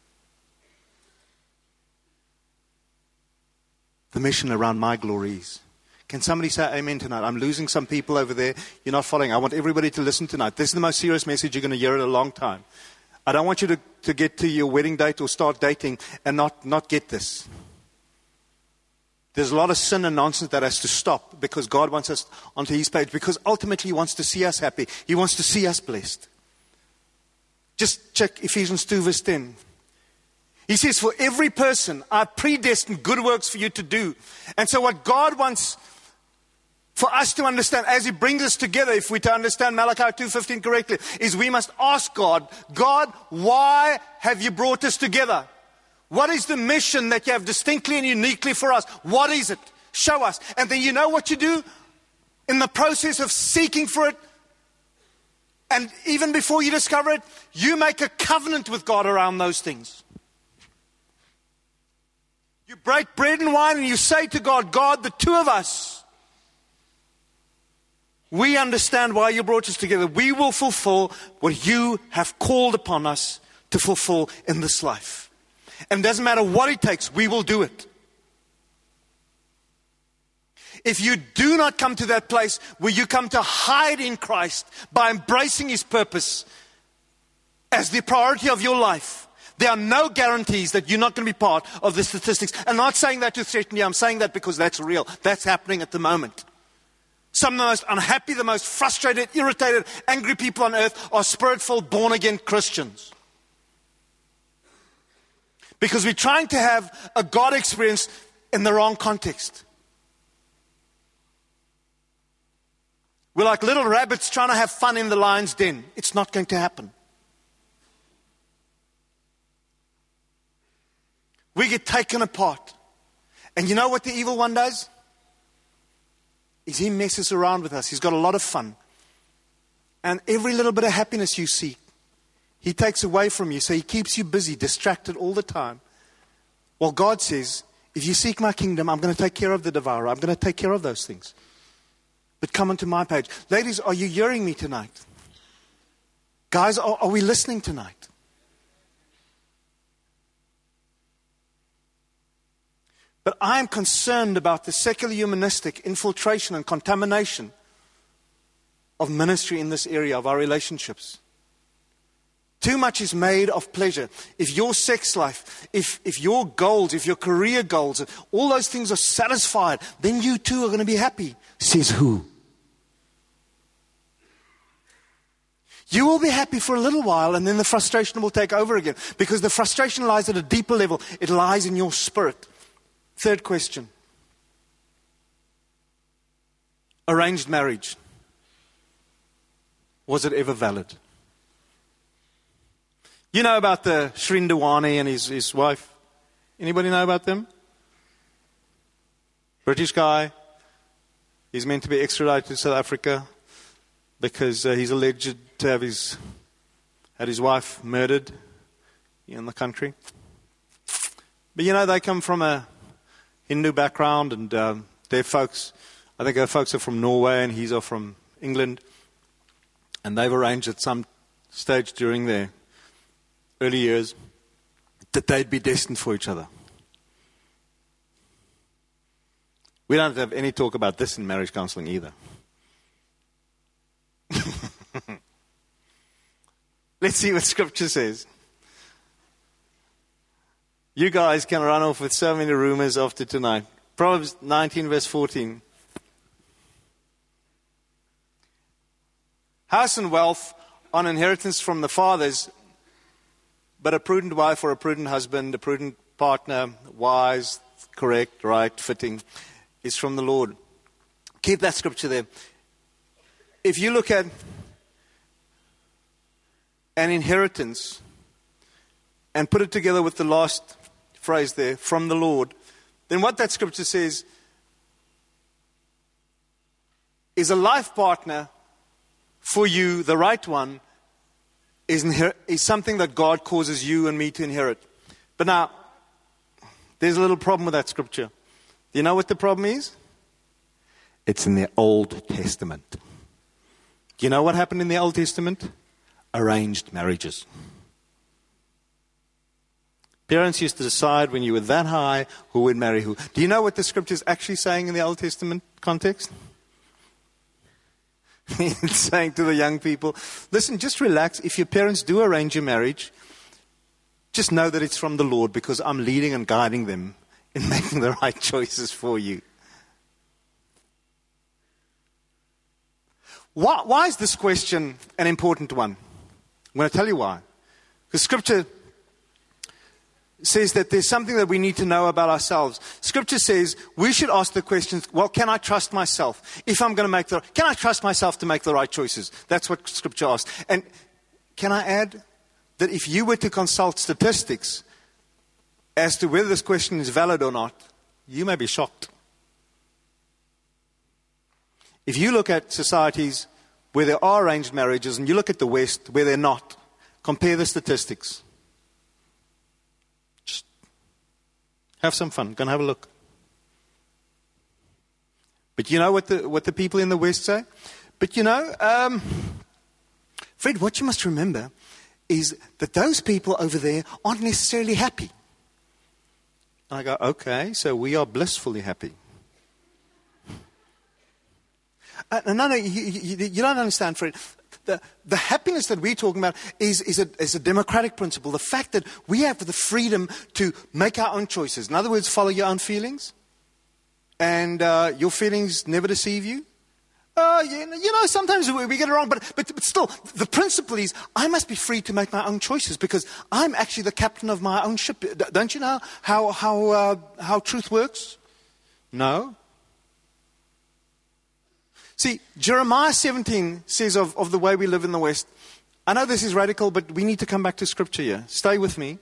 The mission around my glories. Can somebody say amen tonight? I'm losing some people over there. You're not following. I want everybody to listen tonight. This is the most serious message you're going to hear in a long time. I don't want you to, to get to your wedding date or start dating and not, not get this. There's a lot of sin and nonsense that has to stop because God wants us onto His page, because ultimately He wants to see us happy. He wants to see us blessed. Just check Ephesians two verse ten. He says, for every person, I predestined good works for you to do. And so what God wants for us to understand, as He brings us together, if we're to understand Malachi two fifteen correctly, is we must ask God, God, why have you brought us together? What is the mission that you have distinctly and uniquely for us? What is it? Show us. And then you know what you do? In the process of seeking for it, And even before you discover it, you make a covenant with God around those things. You break bread and wine and you say to God, God, the two of us, we understand why you brought us together. We will fulfill what you have called upon us to fulfill in this life. And it doesn't matter what it takes, we will do it. If you do not come to that place where you come to hide in Christ by embracing His purpose as the priority of your life, there are no guarantees that you're not going to be part of the statistics. I'm not saying that to threaten you. I'm saying that because that's real. That's happening at the moment. Some of the most unhappy, the most frustrated, irritated, angry people on earth are spirit-filled, born-again Christians. Because we're trying to have a God experience in the wrong context. We're like little rabbits trying to have fun in the lion's den. It's not going to happen. We get taken apart. And you know what the evil one does? Is he messes around with us. He's got a lot of fun. And every little bit of happiness you seek, he takes away from you. So he keeps you busy, distracted all the time. Well, God says, if you seek my kingdom, I'm going to take care of the devourer. I'm going to take care of those things. But come onto my page. Ladies, are you hearing me tonight? Guys, are, are we listening tonight? But I am concerned about the secular humanistic infiltration and contamination of ministry in this area of our relationships. Too much is made of pleasure. If your sex life, if, if your goals, if your career goals, if all those things are satisfied, then you too are going to be happy. Says who? You will be happy for a little while and then the frustration will take over again. Because the frustration lies at a deeper level. It lies in your spirit. Third question. Arranged marriage. Was it ever valid? You know about the Shrindawani and his, his wife? Anybody know about them? British guy. He's meant to be extradited to South Africa because uh, he's alleged to have his, had his wife murdered in the country. But you know, they come from a Hindu background and um, their folks, I think their folks are from Norway and he's are from England. And they've arranged at some stage during their early years that they'd be destined for each other. We don't have any talk about this in marriage counseling either. Let's see what Scripture says. You guys can run off with so many rumors after tonight. Proverbs nineteen verse fourteen. House and wealth on inheritance from the fathers, but a prudent wife or a prudent husband, a prudent partner, wise, correct, right, fitting, is from the Lord. Keep that scripture there. If you look at an inheritance and put it together with the last phrase there, from the Lord, then what that scripture says is a life partner for you, the right one, is, inher- is something that God causes you and me to inherit. But now, there's a little problem with that scripture. Do you know what the problem is? It's in the Old Testament. Do you know what happened in the Old Testament? Arranged marriages. Parents used to decide when you were that high who would marry who. Do you know what the scripture is actually saying in the Old Testament context? It's saying to the young people, listen, just relax. If your parents do arrange your marriage, just know that it's from the Lord because I'm leading and guiding them in making the right choices for you. Why, why is this question an important one? I'm going to tell you why. Because Scripture says that there's something that we need to know about ourselves. Scripture says we should ask the question, well, can I trust myself? If I'm going to make the, can I trust myself to make the right choices? That's what Scripture asks. And can I add that if you were to consult statistics as to whether this question is valid or not, you may be shocked. If you look at societies where there are arranged marriages, and you look at the West where they're not. Compare the statistics. Just have some fun. Go and have a look. But you know what the what the people in the West say? But you know, um, Fred, what you must remember is that those people over there aren't necessarily happy. And I go, okay, so we are blissfully happy. Uh, no, no, you, you, you don't understand, Fred. The, the happiness that we're talking about is, is, a, is a democratic principle. The fact that we have the freedom to make our own choices. In other words, follow your own feelings. And uh, your feelings never deceive you. Uh, you, you know, sometimes we, we get it wrong. But, but, but still, the principle is I must be free to make my own choices because I'm actually the captain of my own ship. Don't you know how, how, uh, how truth works? No. See, Jeremiah seventeen says of, of the way we live in the West. I know this is radical, but we need to come back to Scripture here. Stay with me.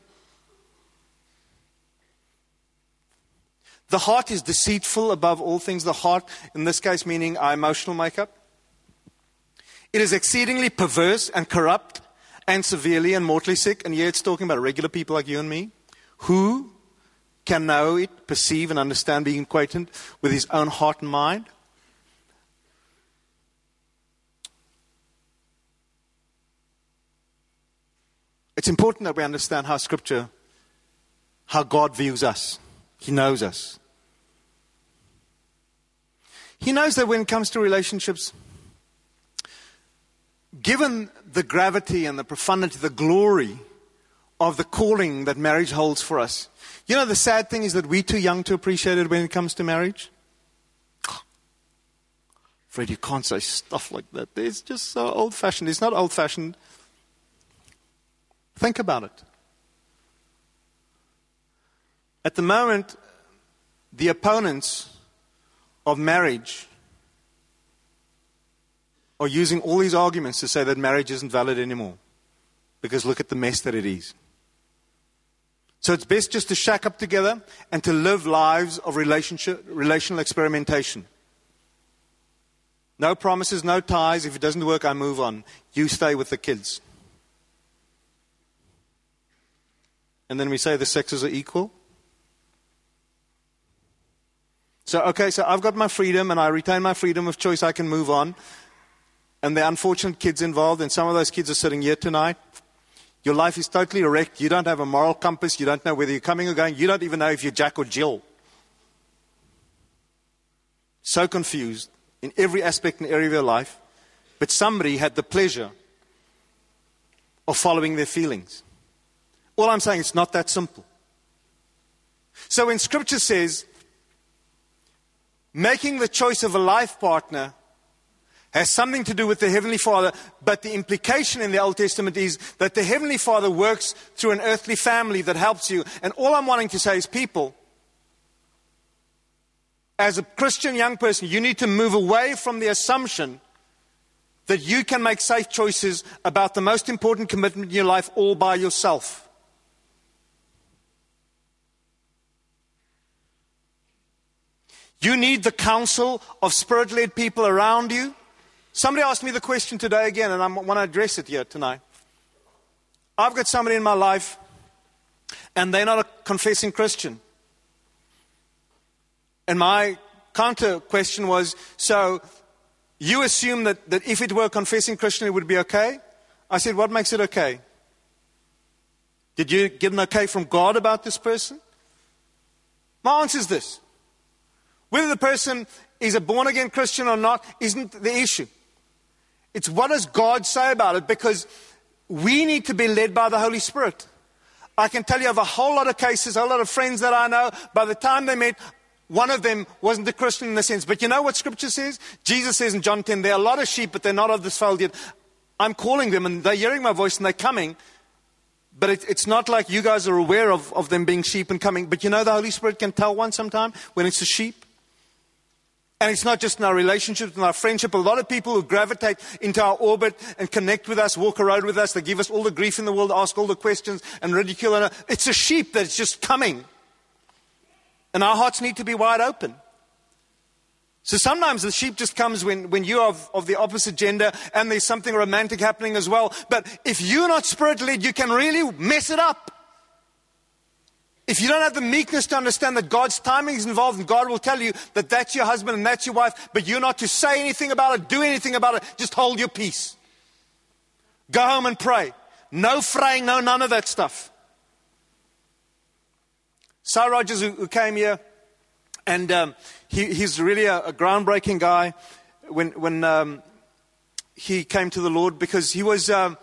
The heart is deceitful above all things. The heart, in this case, meaning our emotional makeup. It is exceedingly perverse and corrupt and severely and mortally sick. And here it's talking about regular people like you and me. Who can know it, perceive and understand, being acquainted with his own heart and mind? It's important that we understand how Scripture, how God views us. He knows us. He knows that when it comes to relationships, given the gravity and the profundity, the glory of the calling that marriage holds for us, you know, the sad thing is that we're too young to appreciate it when it comes to marriage. Fred, you can't say stuff like that. It's just so old-fashioned. It's not old-fashioned. Think about it. At the moment, the opponents of marriage are using all these arguments to say that marriage isn't valid anymore. Because look at the mess that it is. So it's best just to shack up together and to live lives of relationship, relational experimentation. No promises, no ties. If it doesn't work, I move on. You stay with the kids. And then we say the sexes are equal. So, okay, so I've got my freedom and I retain my freedom of choice. I can move on. And there are unfortunate kids involved, and some of those kids are sitting here tonight. Your life is totally wrecked. You don't have a moral compass. You don't know whether you're coming or going. You don't even know if you're Jack or Jill. So confused in every aspect and area of your life. But somebody had the pleasure of following their feelings. All I'm saying, it's not that simple. So when Scripture says, making the choice of a life partner has something to do with the Heavenly Father, but the implication in the Old Testament is that the Heavenly Father works through an earthly family that helps you. And all I'm wanting to say is, people, as a Christian young person, you need to move away from the assumption that you can make safe choices about the most important commitment in your life all by yourself. You need the counsel of Spirit-led people around you. Somebody asked me the question today again, and I want to address it here tonight. I've got somebody in my life, and they're not a confessing Christian. And my counter question was, so you assume that, that if it were a confessing Christian, it would be okay? I said, what makes it okay? Did you get an okay from God about this person? My answer is this. Whether the person is a born-again Christian or not isn't the issue. It's what does God say about it, because we need to be led by the Holy Spirit. I can tell you of a whole lot of cases, a whole lot of friends that I know, by the time they met, one of them wasn't a Christian in the sense. But you know what Scripture says? Jesus says in John ten, there are a lot of sheep, but they're not of this fold yet. I'm calling them, and they're hearing my voice, and they're coming. But it, it's not like you guys are aware of, of them being sheep and coming. But you know the Holy Spirit can tell one sometime when it's a sheep. And it's not just in our relationships, in our friendship. A lot of people who gravitate into our orbit and connect with us, walk around with us, they give us all the grief in the world, ask all the questions and ridicule. And it's a sheep that's just coming. And our hearts need to be wide open. So sometimes the sheep just comes when, when you're of, of the opposite gender and there's something romantic happening as well. But if you're not spirit-led, you can really mess it up. If you don't have the meekness to understand that God's timing is involved and God will tell you that that's your husband and that's your wife, but you're not to say anything about it, do anything about it, just hold your peace. Go home and pray. No fraying, no none of that stuff. Cy Rogers, who, who came here, and um, he, he's really a, a groundbreaking guy when, when um, he came to the Lord, because he was um,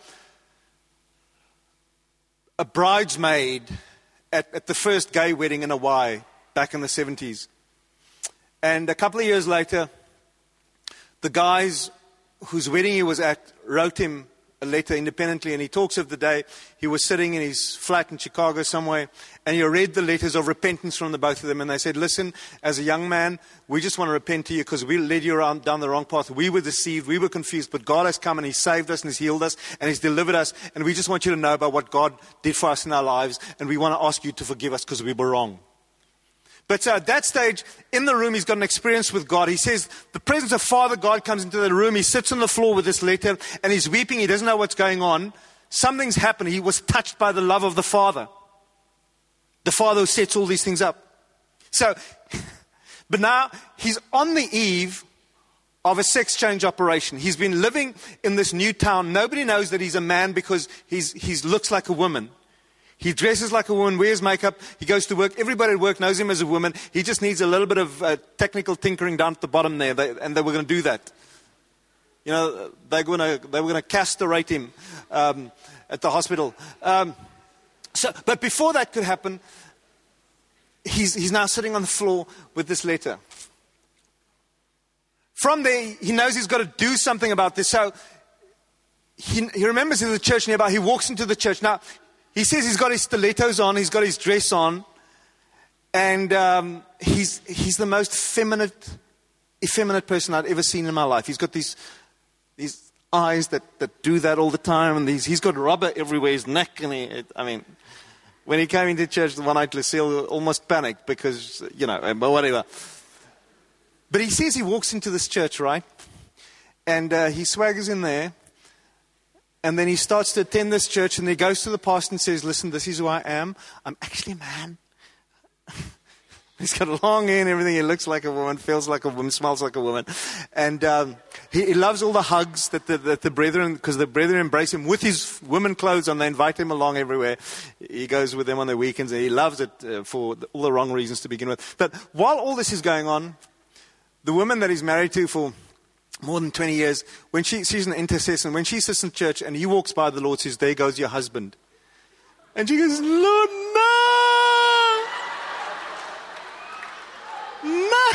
a bridesmaid At, at the first gay wedding in Hawaii back in the seventies. And a couple of years later, the guys whose wedding he was at wrote him a letter independently, and he talks of the day he was sitting in his flat in Chicago somewhere, and he read the letters of repentance from the both of them, and they said, listen, as a young man, we just want to repent to you because we led you around down the wrong path. We were deceived, we were confused, but God has come and He saved us and He's healed us and He's delivered us, and we just want you to know about what God did for us in our lives, and we want to ask you to forgive us because we were wrong. But uh, at that stage, in the room, he's got an experience with God. He says, the presence of Father God comes into the room. He sits on the floor with this letter, and he's weeping. He doesn't know what's going on. Something's happened. He was touched by the love of the Father. The Father who sets all these things up. So, but now, he's on the eve of a sex change operation. He's been living in this new town. Nobody knows that he's a man because he's, he looks like a woman. He dresses like a woman, wears makeup, he goes to work. Everybody at work knows him as a woman. He just needs a little bit of uh, technical tinkering down at the bottom there, they, and they were going to do that. You know, they're going to, they were going to castrate him um, at the hospital. Um, so, but before that could happen, he's, he's now sitting on the floor with this letter. From there, he knows he's got to do something about this. So he, he remembers in the church nearby, he walks into the church. Now, he says he's got his stilettos on, he's got his dress on, and um, he's he's the most feminine, effeminate person I'd ever seen in my life. He's got these these eyes that, that do that all the time, and these, he's got rubber everywhere, his neck, and he, I mean, when he came into church the one night, Lucille almost panicked because, you know, but whatever. But he says he walks into this church, right, and uh, he swaggers in there. And then he starts to attend this church, and he goes to the pastor and says, listen, this is who I am. I'm actually a man. He's got long hair and everything. He looks like a woman, feels like a woman, smells like a woman. And um, he, he loves all the hugs that the, that the brethren, because the brethren embrace him with his women clothes on. They invite him along everywhere. He goes with them on their weekends, and he loves it uh, for all the wrong reasons to begin with. But while all this is going on, the woman that he's married to for more than twenty years, when she, she's an intercessor, and when she sits in church and he walks by, the Lord says, there goes your husband. And she goes, Lord, no! No!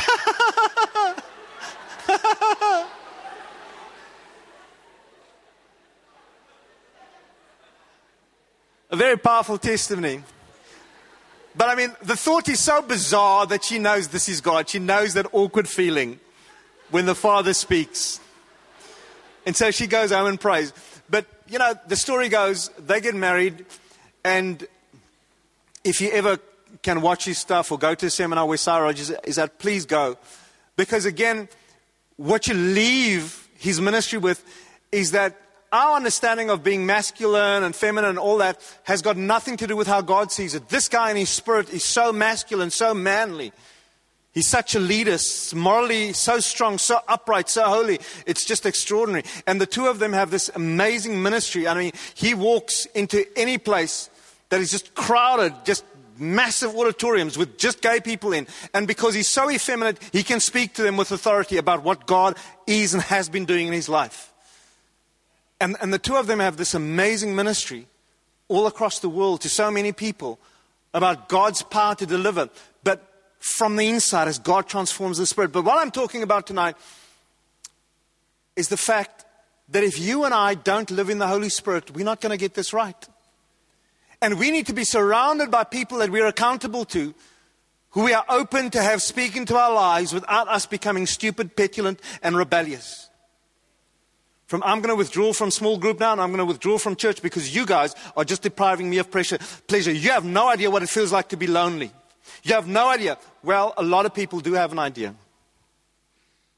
A very powerful testimony. But I mean, the thought is so bizarre that she knows this is God. She knows that awkward feeling when the Father speaks. And so she goes home and prays. But, you know, the story goes, they get married, and if you ever can watch his stuff or go to a seminar where Cy Rogers is at, please go. Because again, what you leave his ministry with is that our understanding of being masculine and feminine and all that has got nothing to do with how God sees it. This guy in his spirit is so masculine, so manly. He's such a leader, morally so strong, so upright, so holy. It's just extraordinary. And the two of them have this amazing ministry. I mean, he walks into any place that is just crowded, just massive auditoriums with just gay people in. And because he's so effeminate, he can speak to them with authority about what God is and has been doing in his life. And, and the two of them have this amazing ministry all across the world to so many people about God's power to deliver. But from the inside as God transforms the spirit. But what I'm talking about tonight is the fact that if you and I don't live in the Holy Spirit, we're not going to get this right. And we need to be surrounded by people that we're accountable to, who we are open to have speak into our lives without us becoming stupid, petulant, and rebellious. From I'm going to withdraw from small group now, and I'm going to withdraw from church because you guys are just depriving me of pressure, pleasure. You have no idea what it feels like to be lonely. You have no idea. Well, a lot of people do have an idea.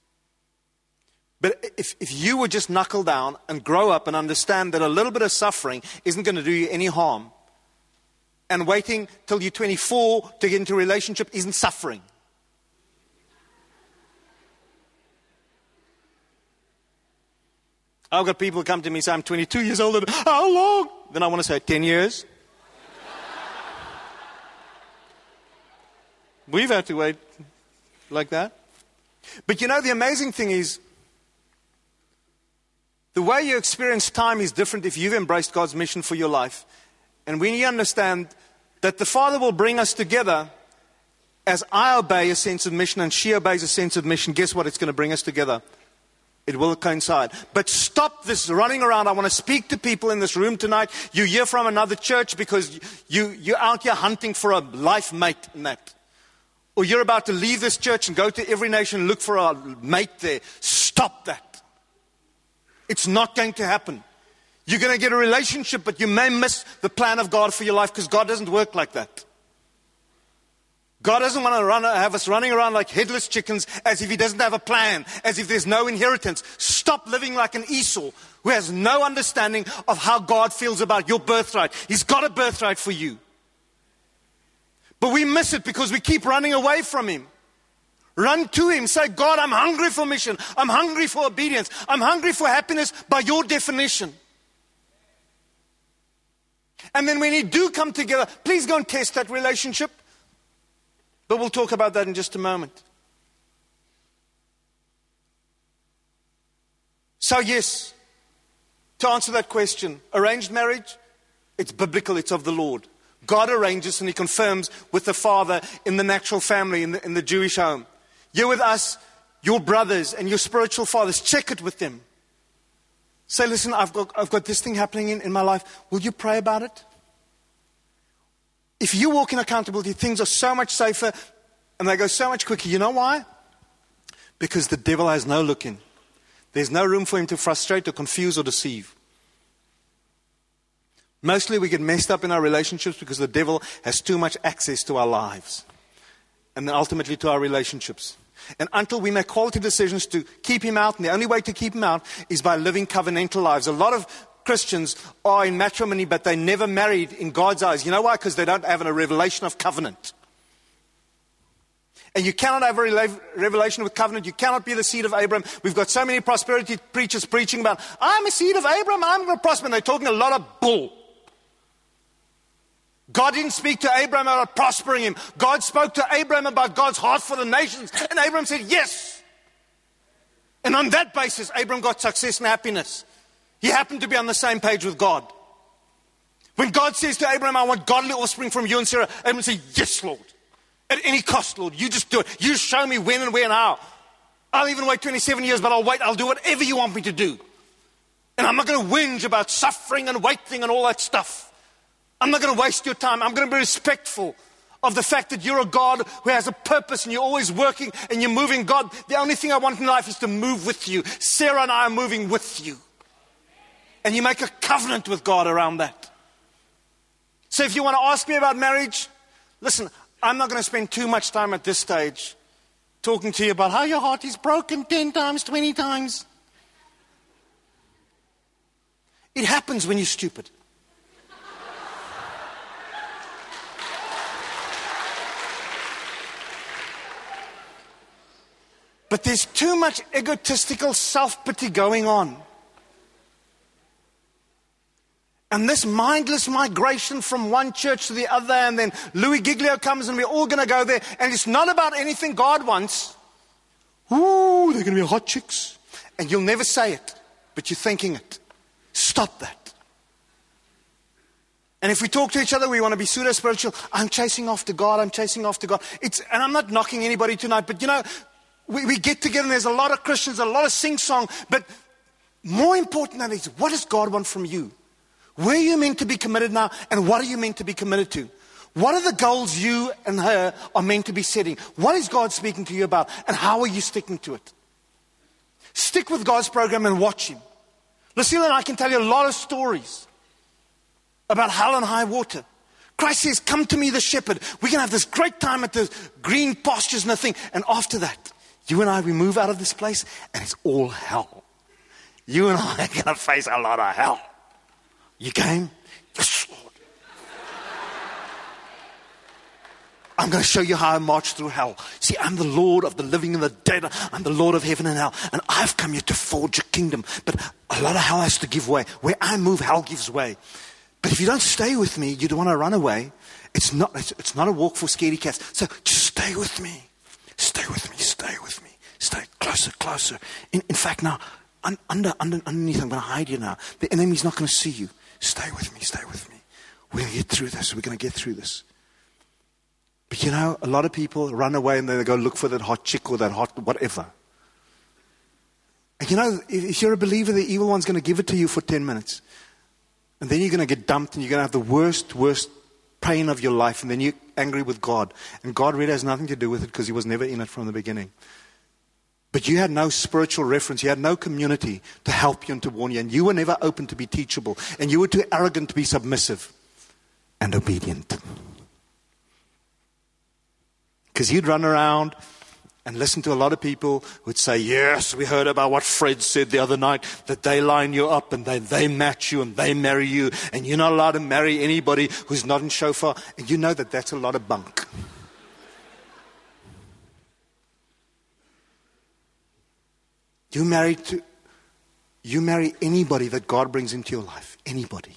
But if, if you would just knuckle down and grow up and understand that a little bit of suffering isn't going to do you any harm, and waiting till you're twenty-four to get into a relationship isn't suffering. I've got people come to me and say, I'm twenty-two years old. And, how long? Then I want to say, ten years. We've had to wait like that. But you know, the amazing thing is, the way you experience time is different if you've embraced God's mission for your life. And when you understand that the Father will bring us together as I obey a sense of mission and she obeys a sense of mission, guess what? It's going to bring us together. It will coincide. But stop this running around. I want to speak to people in this room tonight. You hear from another church because you, you're out here hunting for a life mate in that. Or you're about to leave this church and go to every nation and look for a mate there. Stop that. It's not going to happen. You're going to get a relationship, but you may miss the plan of God for your life because God doesn't work like that. God doesn't want to run, have us running around like headless chickens as if He doesn't have a plan, as if there's no inheritance. Stop living like an Esau who has no understanding of how God feels about your birthright. He's got a birthright for you. But we miss it because we keep running away from Him. Run to Him. Say, God, I'm hungry for mission. I'm hungry for obedience. I'm hungry for happiness by your definition. And then when you do come together, please go and test that relationship. But we'll talk about that in just a moment. So yes, to answer that question, arranged marriage, it's biblical, it's of the Lord. God arranges and He confirms with the father in the natural family, in the, in the Jewish home. You're with us, your brothers and your spiritual fathers, check it with them. Say, listen, I've got, I've got this thing happening in, in my life. Will you pray about it? If you walk in accountability, things are so much safer and they go so much quicker. You know why? Because the devil has no look in. There's no room for him to frustrate or confuse or deceive. Mostly we get messed up in our relationships because the devil has too much access to our lives. And then ultimately to our relationships. And until we make quality decisions to keep him out, and the only way to keep him out is by living covenantal lives. A lot of Christians are in matrimony, but they never married in God's eyes. You know why? Because they don't have a revelation of covenant. And you cannot have a revelation of covenant. You cannot be the seed of Abraham. We've got so many prosperity preachers preaching about, I'm a seed of Abraham, I'm going to prosper. And they're talking a lot of bull. God didn't speak to Abraham about prospering him. God spoke to Abraham about God's heart for the nations. And Abraham said, yes. And on that basis, Abraham got success and happiness. He happened to be on the same page with God. When God says to Abraham, I want godly offspring from you and Sarah, Abraham said, yes, Lord. At any cost, Lord. You just do it. You show me when and where and how. I'll even wait twenty-seven years, but I'll wait. I'll do whatever you want me to do. And I'm not going to whinge about suffering and waiting and all that stuff. I'm not going to waste your time. I'm going to be respectful of the fact that you're a God who has a purpose and you're always working and you're moving. God, the only thing I want in life is to move with you. Sarah and I are moving with you. And you make a covenant with God around that. So if you want to ask me about marriage, listen, I'm not going to spend too much time at this stage talking to you about how your heart is broken ten times, twenty times. It happens when you're stupid. But there's too much egotistical self-pity going on. And this mindless migration from one church to the other, and then Louis Giglio comes and we're all going to go there. And it's not about anything God wants. Ooh, they're going to be hot chicks. And you'll never say it, but you're thinking it. Stop that. And if we talk to each other, we want to be pseudo-spiritual. I'm chasing after God, I'm chasing after God. It's, and I'm not knocking anybody tonight, but you know, we, we get together and there's a lot of Christians, a lot of sing-song. But more important than that is, what does God want from you? Where are you meant to be committed now, and what are you meant to be committed to? What are the goals you and her are meant to be setting? What is God speaking to you about, and how are you sticking to it? Stick with God's program and watch Him. Lucille and I can tell you a lot of stories about hell and high water. Christ says, come to me, the shepherd. We're going to have this great time at the green pastures and the thing. And after that, You and I, we move out of this place, and it's all hell. You and I are going to face a lot of hell. You game? Yes, Lord. I'm going to show you how I march through hell. See, I'm the Lord of the living and the dead. I'm the Lord of heaven and hell. And I've come here to forge a kingdom. But a lot of hell has to give way. Where I move, hell gives way. But if you don't stay with me, you don't want to run away. It's not, it's, it's not a walk for scaredy cats. So just stay with me. Stay with me. Stay with me. Stay closer, closer. In, in fact, now, un, under, under, underneath, I'm going to hide you now. The enemy's not going to see you. Stay with me. Stay with me. We're going to get through this. We're going to get through this. But you know, a lot of people run away and then they go look for that hot chick or that hot whatever. And you know, if you're a believer, the evil one's going to give it to you for ten minutes. And then you're going to get dumped and you're going to have the worst, worst pain of your life. And then you're angry with God. And God really has nothing to do with it because he was never in it from the beginning. But you had no spiritual reference. You had no community to help you and to warn you. And you were never open to be teachable. And you were too arrogant to be submissive and obedient. Because you'd run around and listen to a lot of people who would say, yes, we heard about what Fred said the other night, that they line you up and they, they match you and they marry you. And you're not allowed to marry anybody who's not in shofar. And you know that that's a lot of bunk. You marry to, you marry anybody that God brings into your life. Anybody.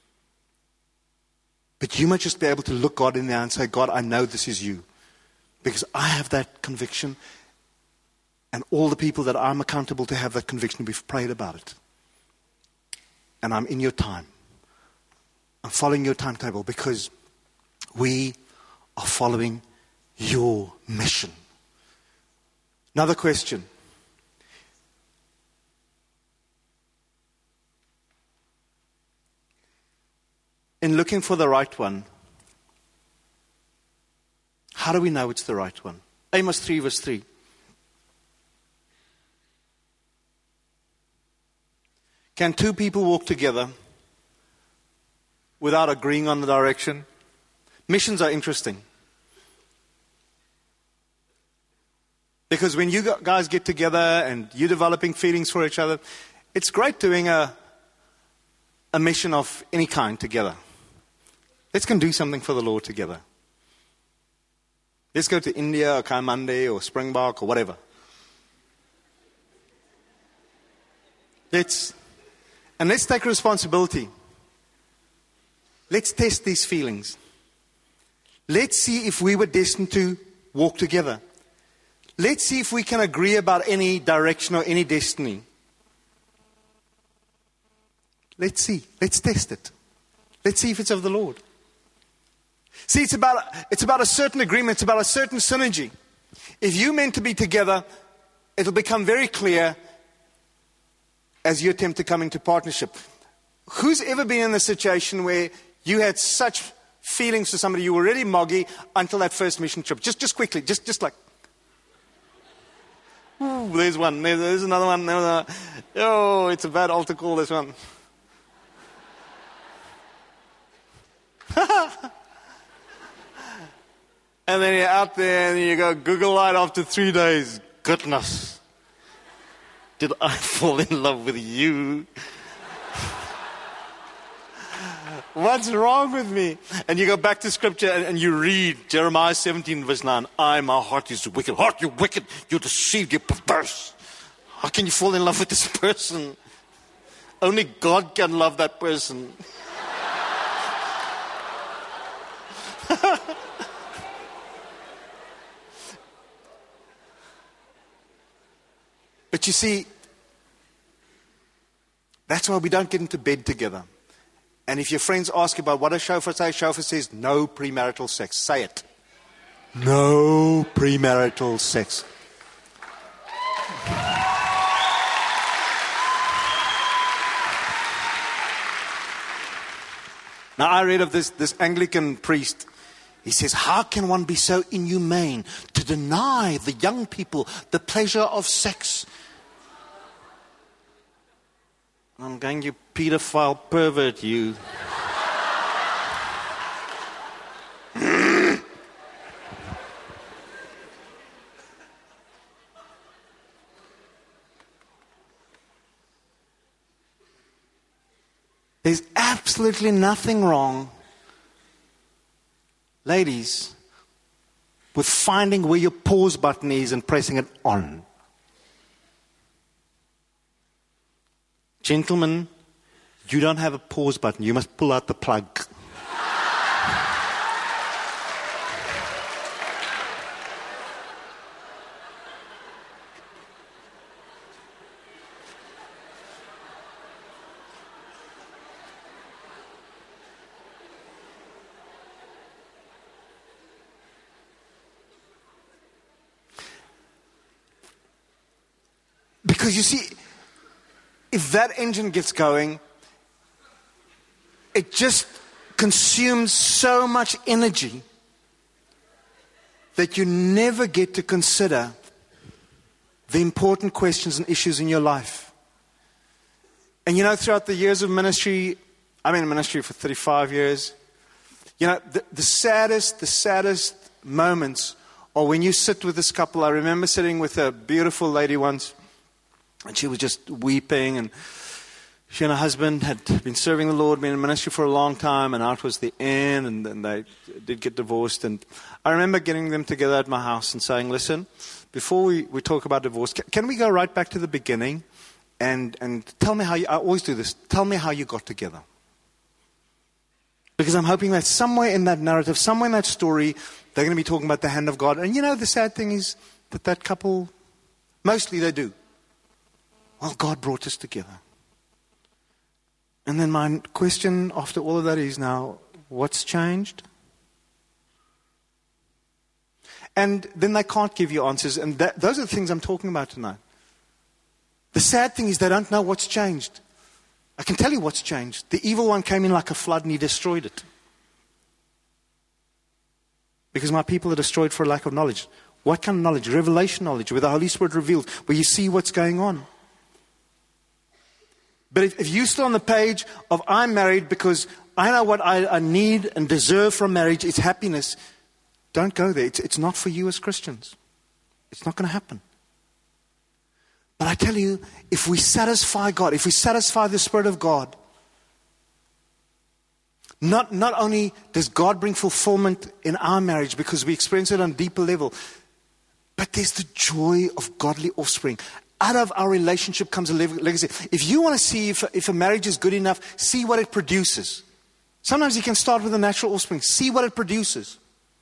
But you must just be able to look God in the eye and say, God, I know this is you. Because I have that conviction, and all the people that I'm accountable to have that conviction, we've prayed about it. And I'm in your time. I'm following your timetable because we are following your mission. Another question. In looking for the right one, how do we know it's the right one? Amos three verse three. Can two people walk together without agreeing on the direction? Missions are interesting. Because when you guys get together and you're developing feelings for each other, it's great doing a, a mission of any kind together. Let's go and do something for the Lord together. Let's go to India or Kaimande or Springbok or whatever. Let's, and let's take responsibility. Let's test these feelings. Let's see if we were destined to walk together. Let's see if we can agree about any direction or any destiny. Let's see. Let's test it. Let's see if it's of the Lord. See, it's about, it's about a certain agreement. It's about a certain synergy. If you're meant to be together, it'll become very clear as you attempt to come into partnership. Who's ever been in a situation where you had such feelings for somebody, you were already moggy until that first mission trip? Just just quickly, just, just like, ooh, there's one, there's, there's another one. There's another. Oh, it's a bad altar call, this one. And then you're out there and you go Google Light after three days. Goodness. Did I fall in love with you? What's wrong with me? And you go back to scripture and, and you read Jeremiah seventeen verse nine. I, my heart is wicked. Heart, you're wicked. You're deceived. You're perverse. How can you fall in love with this person? Only God can love that person. But you see, that's why we don't get into bed together. And if your friends ask about what does shofar say, shofar says no premarital sex. Say it. No premarital sex. Now I read of this, this Anglican priest. He says, how can one be so inhumane to deny the young people the pleasure of sex? I'm going, you pedophile pervert, you. There's absolutely nothing wrong, ladies, with finding where your pause button is and pressing it on. Gentlemen, you don't have a pause button. You must pull out the plug. Because you see, if that engine gets going, it just consumes so much energy that you never get to consider the important questions and issues in your life. And you know, throughout the years of ministry, I've been in ministry for thirty-five years, you know, the, the saddest, the saddest moments are when you sit with this couple. I remember sitting with a beautiful lady once, and she was just weeping, and she and her husband had been serving the Lord, been in ministry for a long time, and now it was the end, and then they did get divorced. And I remember getting them together at my house and saying, listen, before we, we talk about divorce, can, can we go right back to the beginning and, and tell me how you, I always do this, tell me how you got together. Because I'm hoping that somewhere in that narrative, somewhere in that story, they're going to be talking about the hand of God. And you know, the sad thing is that that couple, mostly they do. Well, God brought us together. And then my question after all of that is now, what's changed? And then they can't give you answers. And that, those are the things I'm talking about tonight. The sad thing is they don't know what's changed. I can tell you what's changed. The evil one came in like a flood and he destroyed it. Because my people are destroyed for a lack of knowledge. What kind of knowledge? Revelation knowledge, where the Holy Spirit reveals, where you see what's going on. But if, if you're still on the page of I'm married because I know what I, I need and deserve from marriage, it's happiness, don't go there. It's, it's not for you as Christians. It's not going to happen. But I tell you, if we satisfy God, if we satisfy the Spirit of God, not, not only does God bring fulfillment in our marriage because we experience it on a deeper level, but there's the joy of godly offspring. Out of our relationship comes a legacy. If you want to see if, if a marriage is good enough, see what it produces. Sometimes you can start with a natural offspring. See what it produces.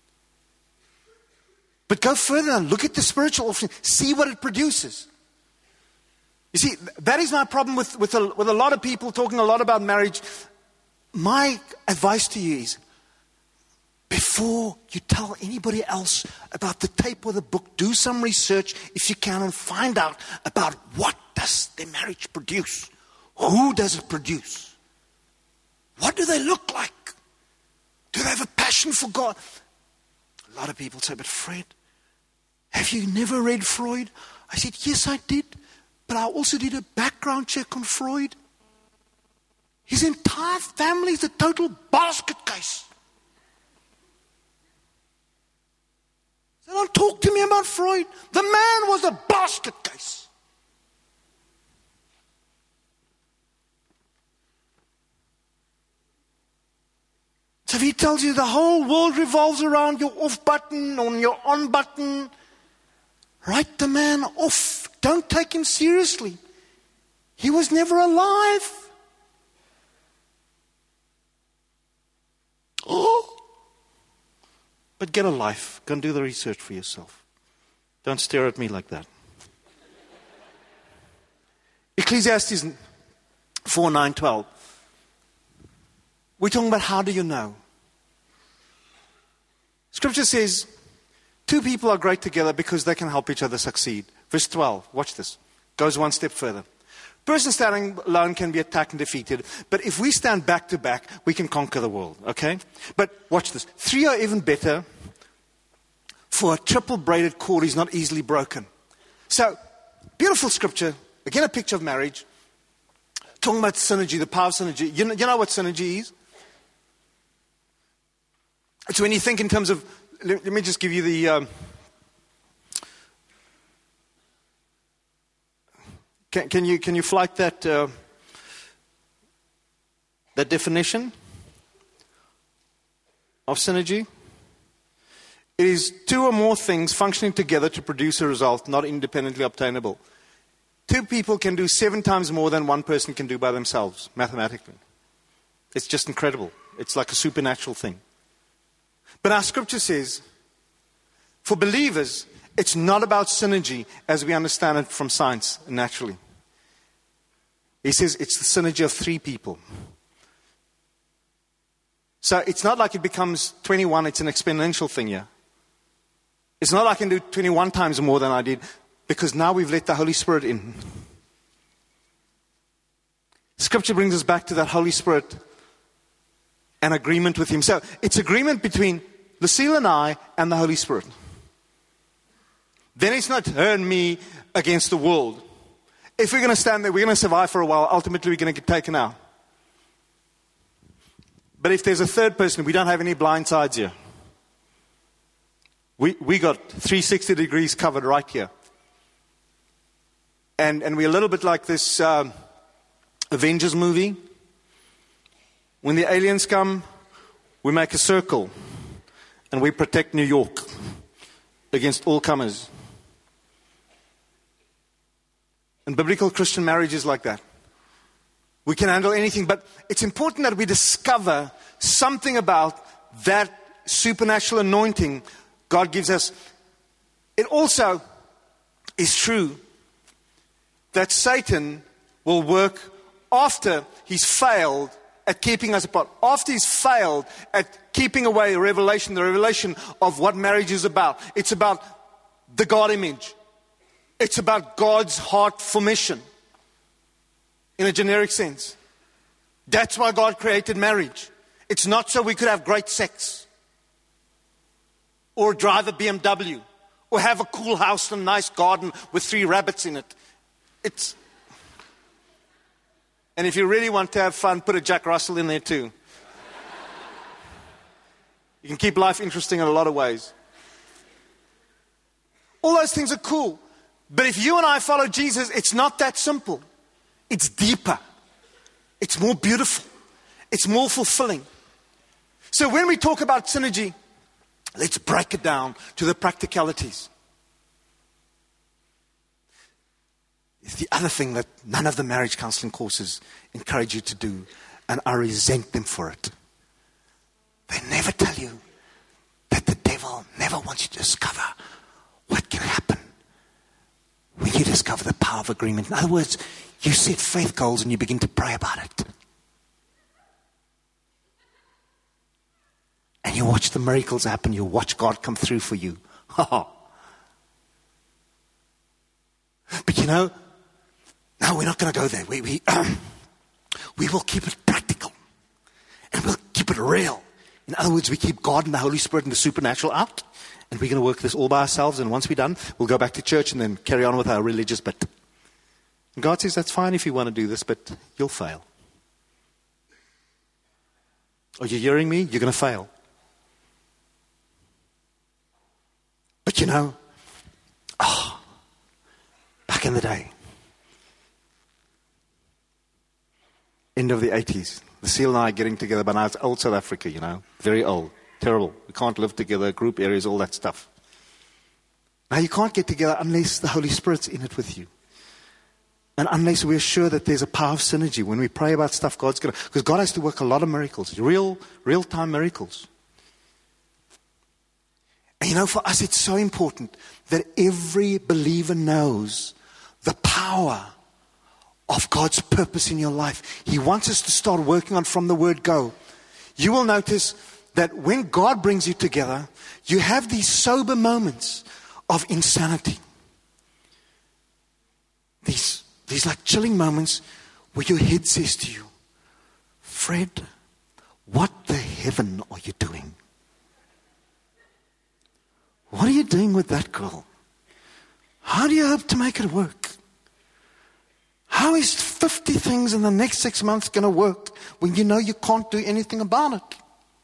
But go further and look at the spiritual offspring. See what it produces. You see, that is my problem with, with, a, with a lot of people talking a lot about marriage. My advice to you is, before you tell anybody else about the tape or the book, do some research if you can and find out about what does their marriage produce. Who does it produce? What do they look like? Do they have a passion for God? A lot of people say, but Fred, have you never read Freud? I said, yes, I did. But I also did a background check on Freud. His entire family is a total basket case. So don't talk to me about Freud. The man was a basket case. So if he tells you the whole world revolves around your off button, on your on button, write the man off. Don't take him seriously. He was never alive. Oh. But get a life. Go and do the research for yourself. Don't stare at me like that. Ecclesiastes four, nine, twelve. We're talking about how do you know? Scripture says, two people are great together because they can help each other succeed. Verse twelve, watch this. Goes one step further. Person standing alone can be attacked and defeated, but if we stand back to back, we can conquer the world, okay? But watch this. Three are even better, for a triple braided cord is not easily broken. So, beautiful scripture. Again, a picture of marriage. Talking about synergy, the power of synergy. You know, you know what synergy is? It's when you think in terms of, let, let me just give you the... Um, Can, can you can you flight that uh, that definition of synergy? It is two or more things functioning together to produce a result not independently obtainable. Two people can do seven times more than one person can do by themselves, mathematically. It's just incredible. It's like a supernatural thing. But our scripture says, for believers, it's not about synergy as we understand it from science and naturally. He says it's the synergy of three people. So it's not like it becomes twenty-one, it's an exponential thing here. It's not like I can do twenty-one times more than I did, because now we've let the Holy Spirit in. Scripture brings us back to that Holy Spirit and agreement with Him. So it's agreement between Lucille and I and the Holy Spirit. Then it's not her and me against the world. If we're going to stand there, we're going to survive for a while. Ultimately, we're going to get taken out. But if there's a third person, we don't have any blind sides here. We we got three hundred sixty degrees covered right here. And and we're a little bit like this um, Avengers movie. When the aliens come, we make a circle. And we protect New York against all comers. And biblical Christian marriage is like that. We can handle anything, but it's important that we discover something about that supernatural anointing God gives us. It also is true that Satan will work after he's failed at keeping us apart. After he's failed at keeping away revelation, the revelation of what marriage is about. It's about the God image. It's about God's heart for mission. In a generic sense. That's why God created marriage. It's not so we could have great sex. Or drive a B M W. Or have a cool house and a nice garden with three rabbits in it. It's... And if you really want to have fun, put a Jack Russell in there too. You can keep life interesting in a lot of ways. All those things are cool. But if you and I follow Jesus, it's not that simple. It's deeper. It's more beautiful. It's more fulfilling. So when we talk about synergy, let's break it down to the practicalities. It's the other thing that none of the marriage counseling courses encourage you to do, and I resent them for it. They never tell you that the devil never wants you to discover what can happen when you discover the power of agreement. In other words, you set faith goals and you begin to pray about it. And you watch the miracles happen. You watch God come through for you. But you know, no, we're not going to go there. We, we, um, we will keep it practical. And we'll keep it real. In other words, we keep God and the Holy Spirit and the supernatural out. And we're going to work this all by ourselves. And once we're done, we'll go back to church and then carry on with our religious bit. And God says, that's fine if you want to do this, but you'll fail. Are you hearing me? You're going to fail. But you know, oh, back in the day, end of the eighties, the Seal and I are getting together, but now it's old South Africa, you know, very old, terrible. We can't live together, group areas, all that stuff. Now you can't get together unless the Holy Spirit's in it with you. And unless we're sure that there's a power of synergy. When we pray about stuff, God's going to... Because God has to work a lot of miracles. Real, real-time miracles. And you know, for us it's so important that every believer knows the power of God's purpose in your life. He wants us to start working on from the word go. You will notice that when God brings you together, you have these sober moments of insanity. These... These like chilling moments where your head says to you, Fred, what the heaven are you doing? What are you doing with that girl? How do you hope to make it work? How is fifty things in the next six months going to work when you know you can't do anything about it?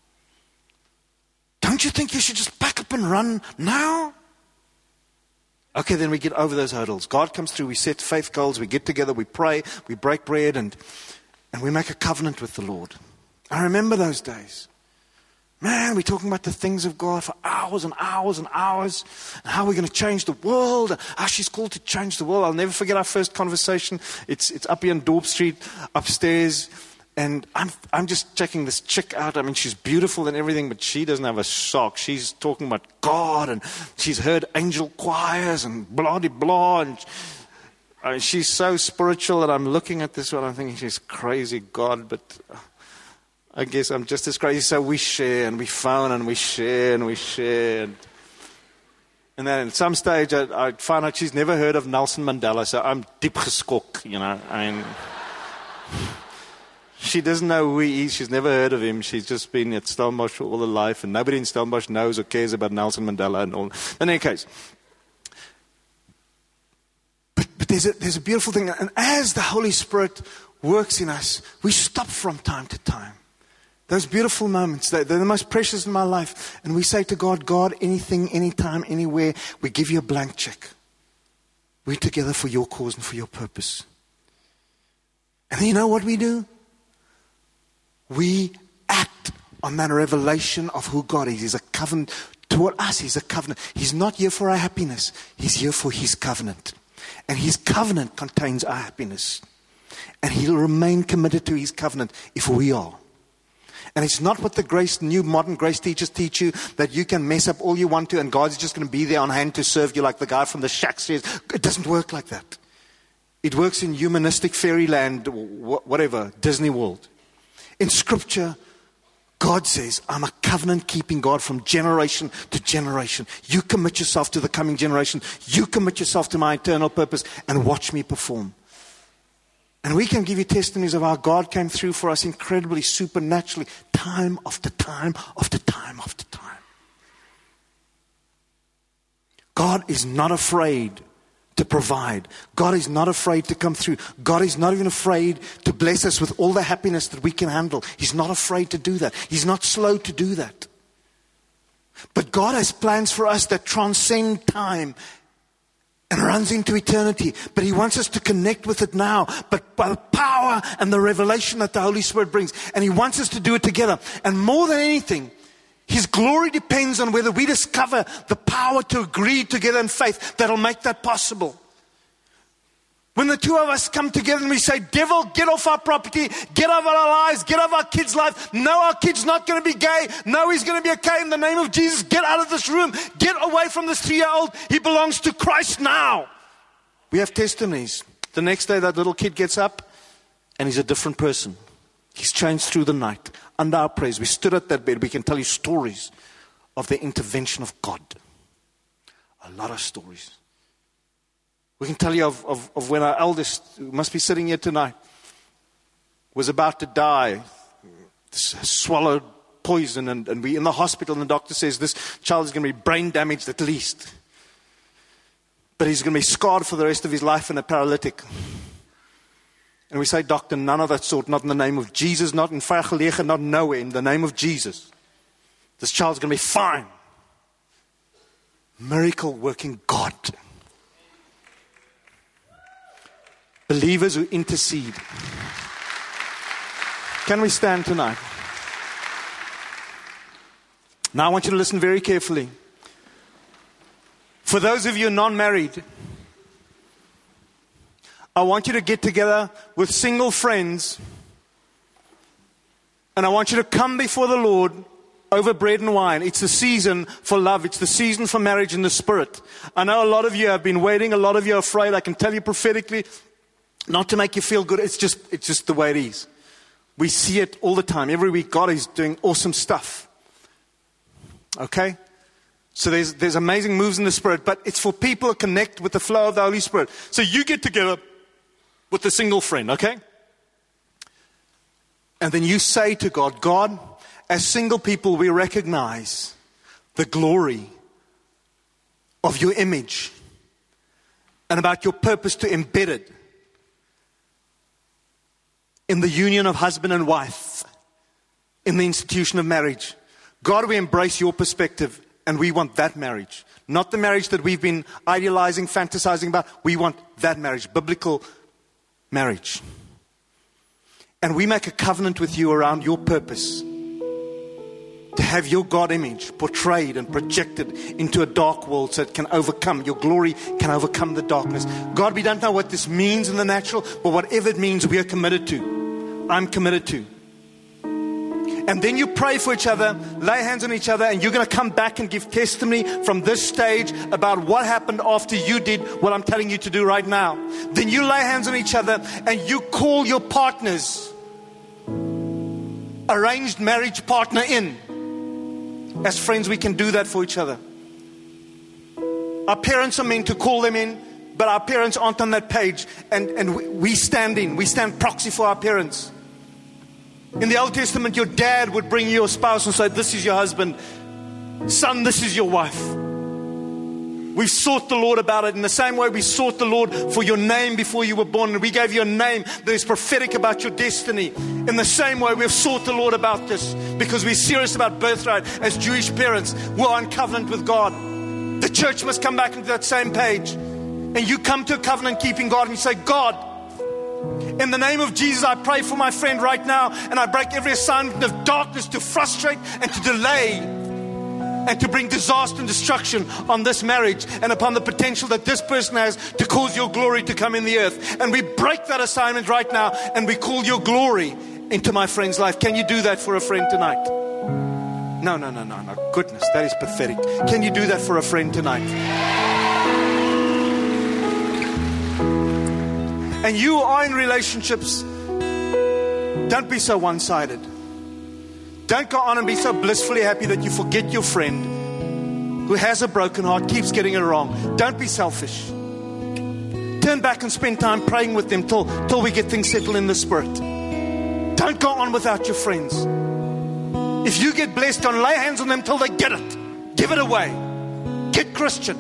Don't you think you should just pack up and run now? Okay, then we get over those hurdles. God comes through, we set faith goals, we get together, we pray, we break bread, and and we make a covenant with the Lord. I remember those days. Man, we're talking about the things of God for hours and hours and hours, and how we're going to change the world, and how she's called to change the world. I'll never forget our first conversation. It's it's up here in Dorp Street, upstairs, and I'm I'm just checking this chick out. I mean, she's beautiful and everything, but she doesn't have a sock. She's talking about God, and she's heard angel choirs and blah de blah, and I mean, she's so spiritual. And I'm looking at this one, I'm thinking she's crazy, God, but I guess I'm just as crazy. So we share and we phone and we share and we share. And, and then at some stage I, I found out she's never heard of Nelson Mandela. So I'm diep geskok, you know. I mean, she doesn't know who he is. She's never heard of him. She's just been at Stellenbosch all her life. And nobody in Stellenbosch knows or cares about Nelson Mandela and all. In any case. But, but there's, a, there's a beautiful thing. And as the Holy Spirit works in us, we stop from time to time. Those beautiful moments, they're the most precious in my life. And we say to God, God, anything, anytime, anywhere, we give you a blank check. We're together for your cause and for your purpose. And then you know what we do? We act on that revelation of who God is. He's a covenant toward us. He's a covenant. He's not here for our happiness. He's here for His covenant. And His covenant contains our happiness. And He'll remain committed to His covenant if we are. And it's not what the grace, new modern grace teachers teach you, that you can mess up all you want to and God's just going to be there on hand to serve you like the guy from the shack says. It doesn't work like that. It works in humanistic fairyland, whatever, Disney World. In Scripture, God says, I'm a covenant-keeping God from generation to generation. You commit yourself to the coming generation. You commit yourself to my eternal purpose and watch me perform. And we can give you testimonies of how God came through for us incredibly, supernaturally, time after time after time after time. God is not afraid to provide. God is not afraid to come through. God is not even afraid to bless us with all the happiness that we can handle. He's not afraid to do that. He's not slow to do that. But God has plans for us that transcend time and runs into eternity. But He wants us to connect with it now. But by the power and the revelation that the Holy Spirit brings. And He wants us to do it together. And more than anything, His glory depends on whether we discover the power to agree together in faith that'll make that possible. When the two of us come together and we say, devil, get off our property, get off our lives, get off our kids' life. No, our kid's not going to be gay. No, he's going to be okay in the name of Jesus. Get out of this room. Get away from this three-year-old. He belongs to Christ now. We have testimonies. The next day that little kid gets up and he's a different person. He's changed through the night. Under our prayers, we stood at that bed. We can tell you stories of the intervention of God. A lot of stories. We can tell you of, of, of when our eldest, who must be sitting here tonight, was about to die, swallowed poison, and, and we in the hospital, and the doctor says this child is going to be brain damaged at least. But he's going to be scarred for the rest of his life and a paralytic. And we say, doctor, none of that sort, not in the name of Jesus, not in Vergelegen, not nowhere, in the name of Jesus. This child's going to be fine. Miracle working God. Believers who intercede. Can we stand tonight? Now I want you to listen very carefully. For those of you non-married, I want you to get together with single friends, and I want you to come before the Lord over bread and wine. It's the season for love. It's the season for marriage in the Spirit. I know a lot of you have been waiting. A lot of you are afraid. I can tell you prophetically, not to make you feel good. It's just, it's just the way it is. We see it all the time. Every week, God is doing awesome stuff. Okay? So there's, there's amazing moves in the Spirit, but it's for people to connect with the flow of the Holy Spirit. So you get together with a single friend, okay? And then you say to God, God, as single people, we recognize the glory of your image and about your purpose to embed it in the union of husband and wife, in the institution of marriage. God, we embrace your perspective, and we want that marriage. Not the marriage that we've been idealizing, fantasizing about. We want that marriage, biblical marriage. And we make a covenant with you around your purpose. To have your God image portrayed and projected into a dark world so it can overcome, your glory can overcome the darkness. God, we don't know what this means in the natural, but whatever it means, we are committed to. I'm committed to. And then you pray for each other, lay hands on each other, and you're going to come back and give testimony from this stage about what happened after you did what I'm telling you to do right now. Then you lay hands on each other and you call your partners, arranged marriage partner in. As friends, we can do that for each other. Our parents are meant to call them in, but our parents aren't on that page. And, and we, we stand in. We stand proxy for our parents. In the Old Testament, your dad would bring your spouse and say, this is your husband. Son, this is your wife. We've sought the Lord about it in the same way we sought the Lord for your name before you were born. And we gave you a name that is prophetic about your destiny. In the same way, we've sought the Lord about this because we're serious about birthright as Jewish parents who are in covenant with God. The church must come back into that same page. And you come to a covenant-keeping God and you say, God, in the name of Jesus, I pray for my friend right now, and I break every assignment of darkness to frustrate and to delay and to bring disaster and destruction on this marriage and upon the potential that this person has to cause your glory to come in the earth. And we break that assignment right now, and we call your glory into my friend's life. Can you do that for a friend tonight? No, no, no, no, no. Goodness, that is pathetic. Can you do that for a friend tonight? And you are in relationships, don't be so one-sided. Don't go on and be so blissfully happy that you forget your friend who has a broken heart, keeps getting it wrong. Don't be selfish. Turn back and spend time praying with them till, till we get things settled in the spirit. Don't go on without your friends. If you get blessed, don't lay hands on them till they get it. Give it away. Get Christian.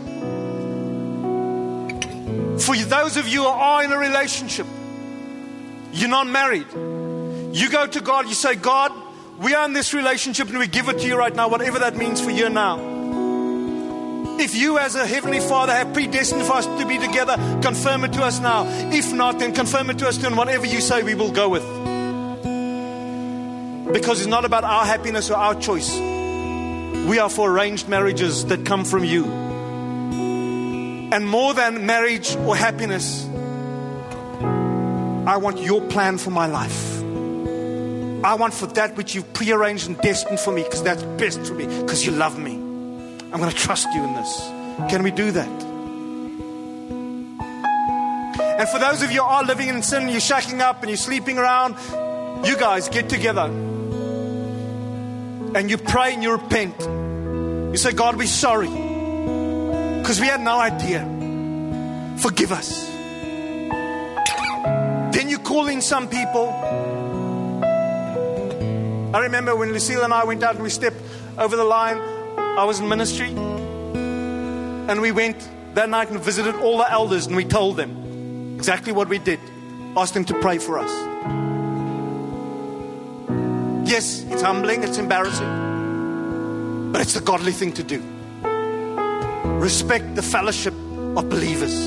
For those of you who are in a relationship, you're not married, you go to God, you say, God, we are in this relationship and we give it to you right now, whatever that means for you now. If you as a Heavenly Father have predestined for us to be together, confirm it to us now. If not, then confirm it to us too, and whatever you say, we will go with. Because it's not about our happiness or our choice. We are for arranged marriages that come from you. And more than marriage or happiness, I want your plan for my life. I want for that which you've prearranged and destined for me, because that's best for me, because you love me. I'm going to trust you in this. Can we do that? And for those of you who are living in sin, you're shacking up and you're sleeping around, you guys get together and you pray and you repent. You say, God, we're sorry because we had no idea. Forgive us. Then you call in some people. I remember when Lucille and I went out and we stepped over the line, I was in ministry, and we went that night and visited all the elders, and we told them exactly what we did. Asked them to pray for us. Yes, it's humbling, it's embarrassing, but it's the godly thing to do. Respect the fellowship of believers.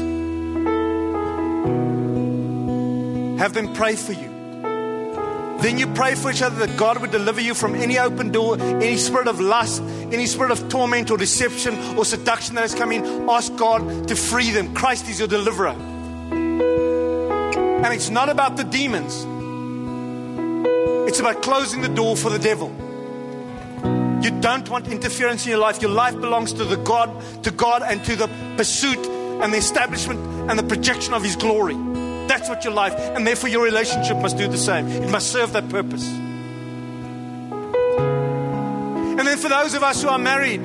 Have them pray for you. Then you pray for each other that God would deliver you from any open door, any spirit of lust, any spirit of torment or deception or seduction that has come in. Ask God to free them. Christ is your deliverer. And it's not about the demons. It's about closing the door for the devil. You don't want interference in your life. Your life belongs to the God, to God and to the pursuit and the establishment and the projection of His glory. That's what your life, and therefore your relationship must do the same. It must serve that purpose. And then for those of us who are married,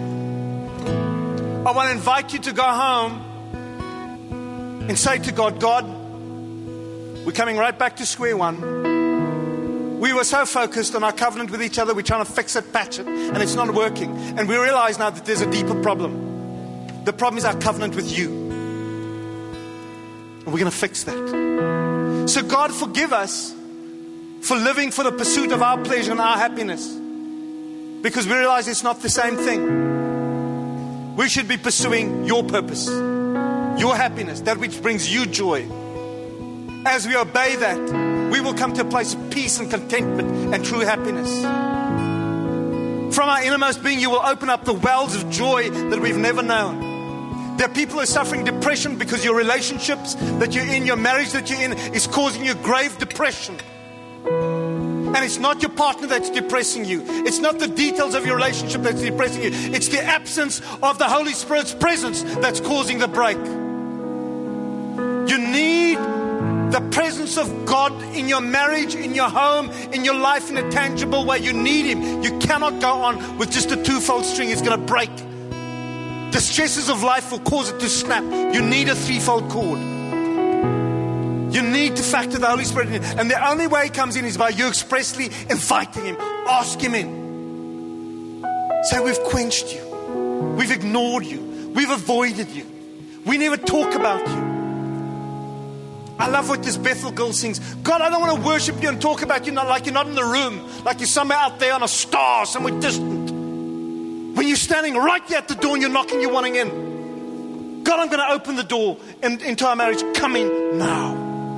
I want to invite you to go home and say to God, God, we're coming right back to square one. We were so focused on our covenant with each other, we're trying to fix it, patch it, and it's not working. And we realize now that there's a deeper problem. The problem is our covenant with you. And we're going to fix that. So God, forgive us for living for the pursuit of our pleasure and our happiness. Because we realize it's not the same thing. We should be pursuing your purpose, your happiness, that which brings you joy. As we obey that, we will come to a place of peace and contentment and true happiness. From our innermost being, you will open up the wells of joy that we've never known. There are people who are suffering depression because your relationships that you're in, your marriage that you're in, is causing you grave depression. And it's not your partner that's depressing you. It's not the details of your relationship that's depressing you. It's the absence of the Holy Spirit's presence that's causing the break. You need the presence of God in your marriage, in your home, in your life in a tangible way. You need Him. You cannot go on with just a two-fold string. It's going to break. The stresses of life will cause it to snap. You need a threefold cord. You need to factor the Holy Spirit in. And the only way He comes in is by you expressly inviting Him. Ask Him in. Say, we've quenched you. We've ignored you. We've avoided you. We never talk about you. I love what this Bethel girl sings. God, I don't want to worship you and talk about you not like you're not in the room, like you're somewhere out there on a star, somewhere distant. When you're standing right here at the door and you're knocking, you're wanting in. God, I'm going to open the door in, into our marriage. Come in now.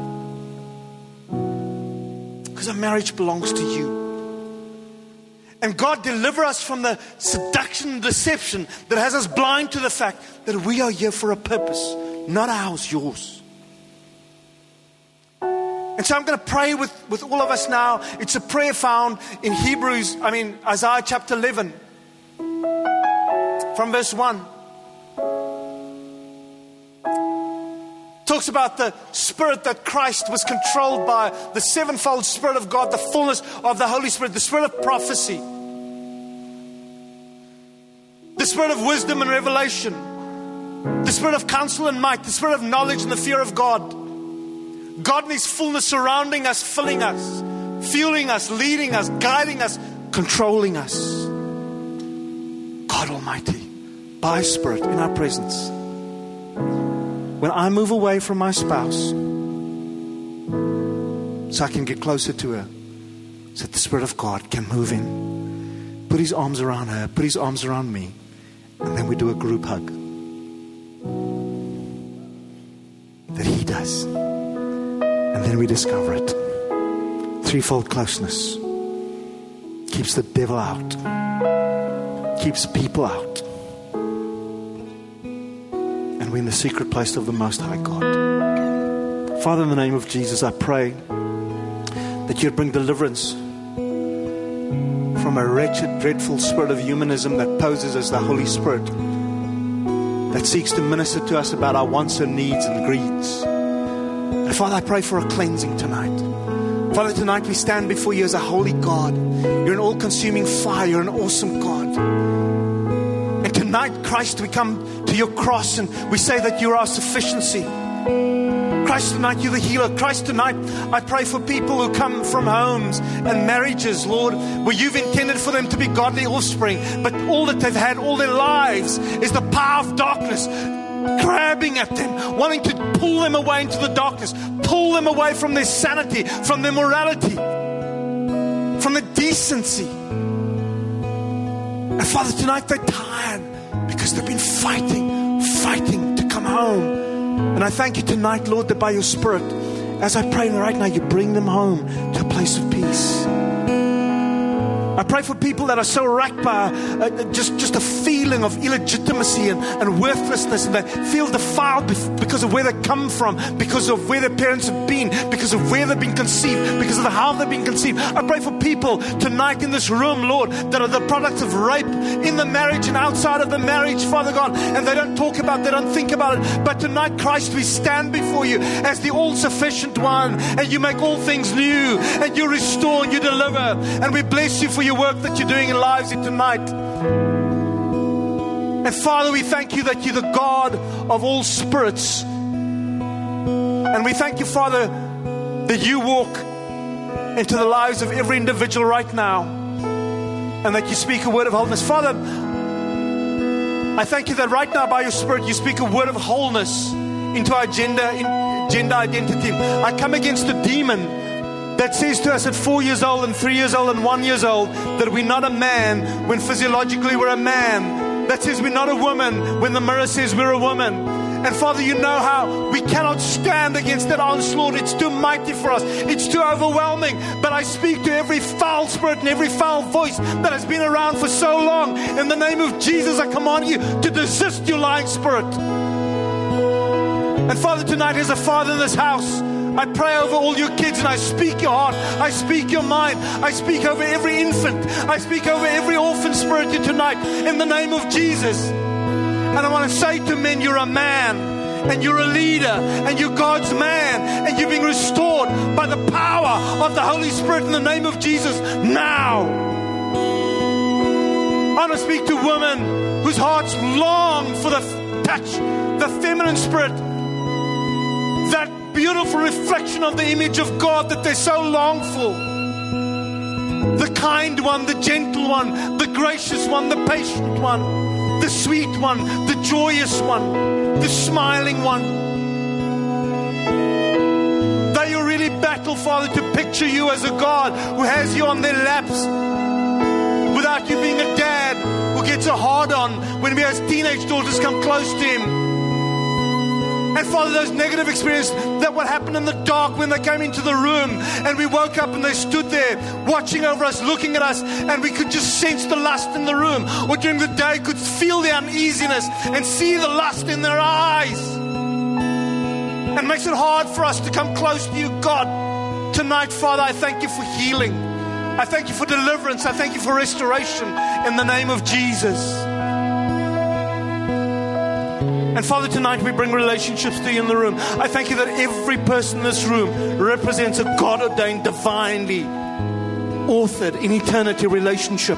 Because our marriage belongs to you. And God, deliver us from the seduction and deception that has us blind to the fact that we are here for a purpose, not ours, yours. And so I'm going to pray with, with all of us now. It's a prayer found in Hebrews, I mean, Isaiah chapter eleven. From verse one. Talks about the Spirit that Christ was controlled by, the sevenfold Spirit of God, the fullness of the Holy Spirit, the Spirit of prophecy, the Spirit of wisdom and revelation, the Spirit of counsel and might, the Spirit of knowledge and the fear of God. God in His fullness surrounding us, filling us, fueling us, leading us, guiding us, controlling us. God Almighty, by His Spirit in our presence. When I move away from my spouse, so I can get closer to her, so that the Spirit of God can move in, put His arms around her, put His arms around me, and then we do a group hug that He does. And then we discover it. Threefold closeness keeps the devil out, keeps people out. And we're in the secret place of the Most High God. Father, in the name of Jesus, I pray that You'd bring deliverance from a wretched, dreadful spirit of humanism that poses as the Holy Spirit, that seeks to minister to us about our wants and needs and greeds. And Father, I pray for a cleansing tonight. Father, tonight we stand before You as a holy God. You're an all-consuming fire. You're an awesome God. And tonight, Christ, we come to Your cross and we say that You are our sufficiency. Christ, tonight You're the healer. Christ, tonight I pray for people who come from homes and marriages, Lord, where You've intended for them to be godly offspring, but all that they've had all their lives is the power of darkness grabbing at them, wanting to pull them away into the darkness, pull them away from their sanity, from their morality, from the decency. And Father, tonight they're tired because they've been fighting, fighting to come home. And I thank You tonight, Lord, that by Your Spirit, as I pray right now, You bring them home to a place of peace. I pray for people that are so racked by uh, just, just a feeling of illegitimacy and, and worthlessness, and they feel defiled because of where they come from, because of where their parents have been, because of where they've been conceived, because of how they've been conceived. I pray for people tonight in this room, Lord, that are the products of rape in the marriage and outside of the marriage, Father God, and they don't talk about it, they don't think about it. But tonight, Christ, we stand before You as the all-sufficient one, and You make all things new, and You restore and You deliver, and we bless You for Your work that You're doing in lives here tonight. And Father, we thank You that You're the God of all spirits. And we thank You, Father, that You walk into the lives of every individual right now, and that You speak a word of wholeness. Father, I thank You that right now by Your Spirit You speak a word of wholeness into our gender, in, gender identity. I come against the demon that says to us at four years old and three years old and one years old that we're not a man when physiologically we're a man. That says we're not a woman when the mirror says we're a woman. And Father, you know how we cannot stand against that onslaught. It's too mighty for us. It's too overwhelming. But I speak to every foul spirit and every foul voice that has been around for so long. In the name of Jesus, I command you to desist, you lying spirit. And Father, tonight as a father in this house, I pray over all your kids and I speak your heart. I speak your mind. I speak over every infant. I speak over every orphan spirit here tonight in the name of Jesus. And I want to say to men, you're a man and you're a leader and you're God's man and you're being restored by the power of the Holy Spirit in the name of Jesus now. I want to speak to women whose hearts long for the touch, the feminine spirit, that beautiful reflection of the image of God that they so long for. The kind one, the gentle one, the gracious one, the patient one, the sweet one, the joyous one, the smiling one. They really battle, Father, to picture you as a God who has you on their laps without you being a dad who gets a hard on when we as teenage daughters come close to him. And Father, those negative experiences, that what happened in the dark when they came into the room and we woke up and they stood there watching over us, looking at us, and we could just sense the lust in the room, or during the day could feel the uneasiness and see the lust in their eyes. And makes it hard for us to come close to you, God. Tonight, Father, I thank you for healing. I thank you for deliverance. I thank you for restoration in the name of Jesus. And Father, tonight we bring relationships to you in the room. I thank you that every person in this room represents a God-ordained, divinely authored in eternity relationship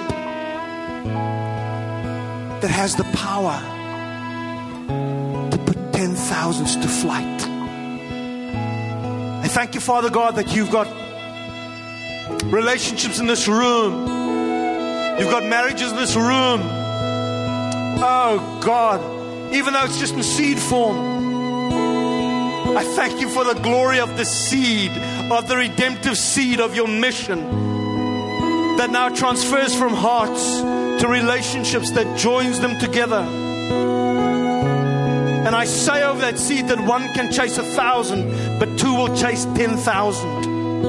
that has the power to put ten thousands to flight. I thank you, Father God, that you've got relationships in this room. You've got marriages in this room. Oh God, even though it's just in seed form, I thank you for the glory of the seed, of the redemptive seed of your mission that now transfers from hearts to relationships that joins them together. And I say over that seed that one can chase a thousand, but two will chase ten thousand.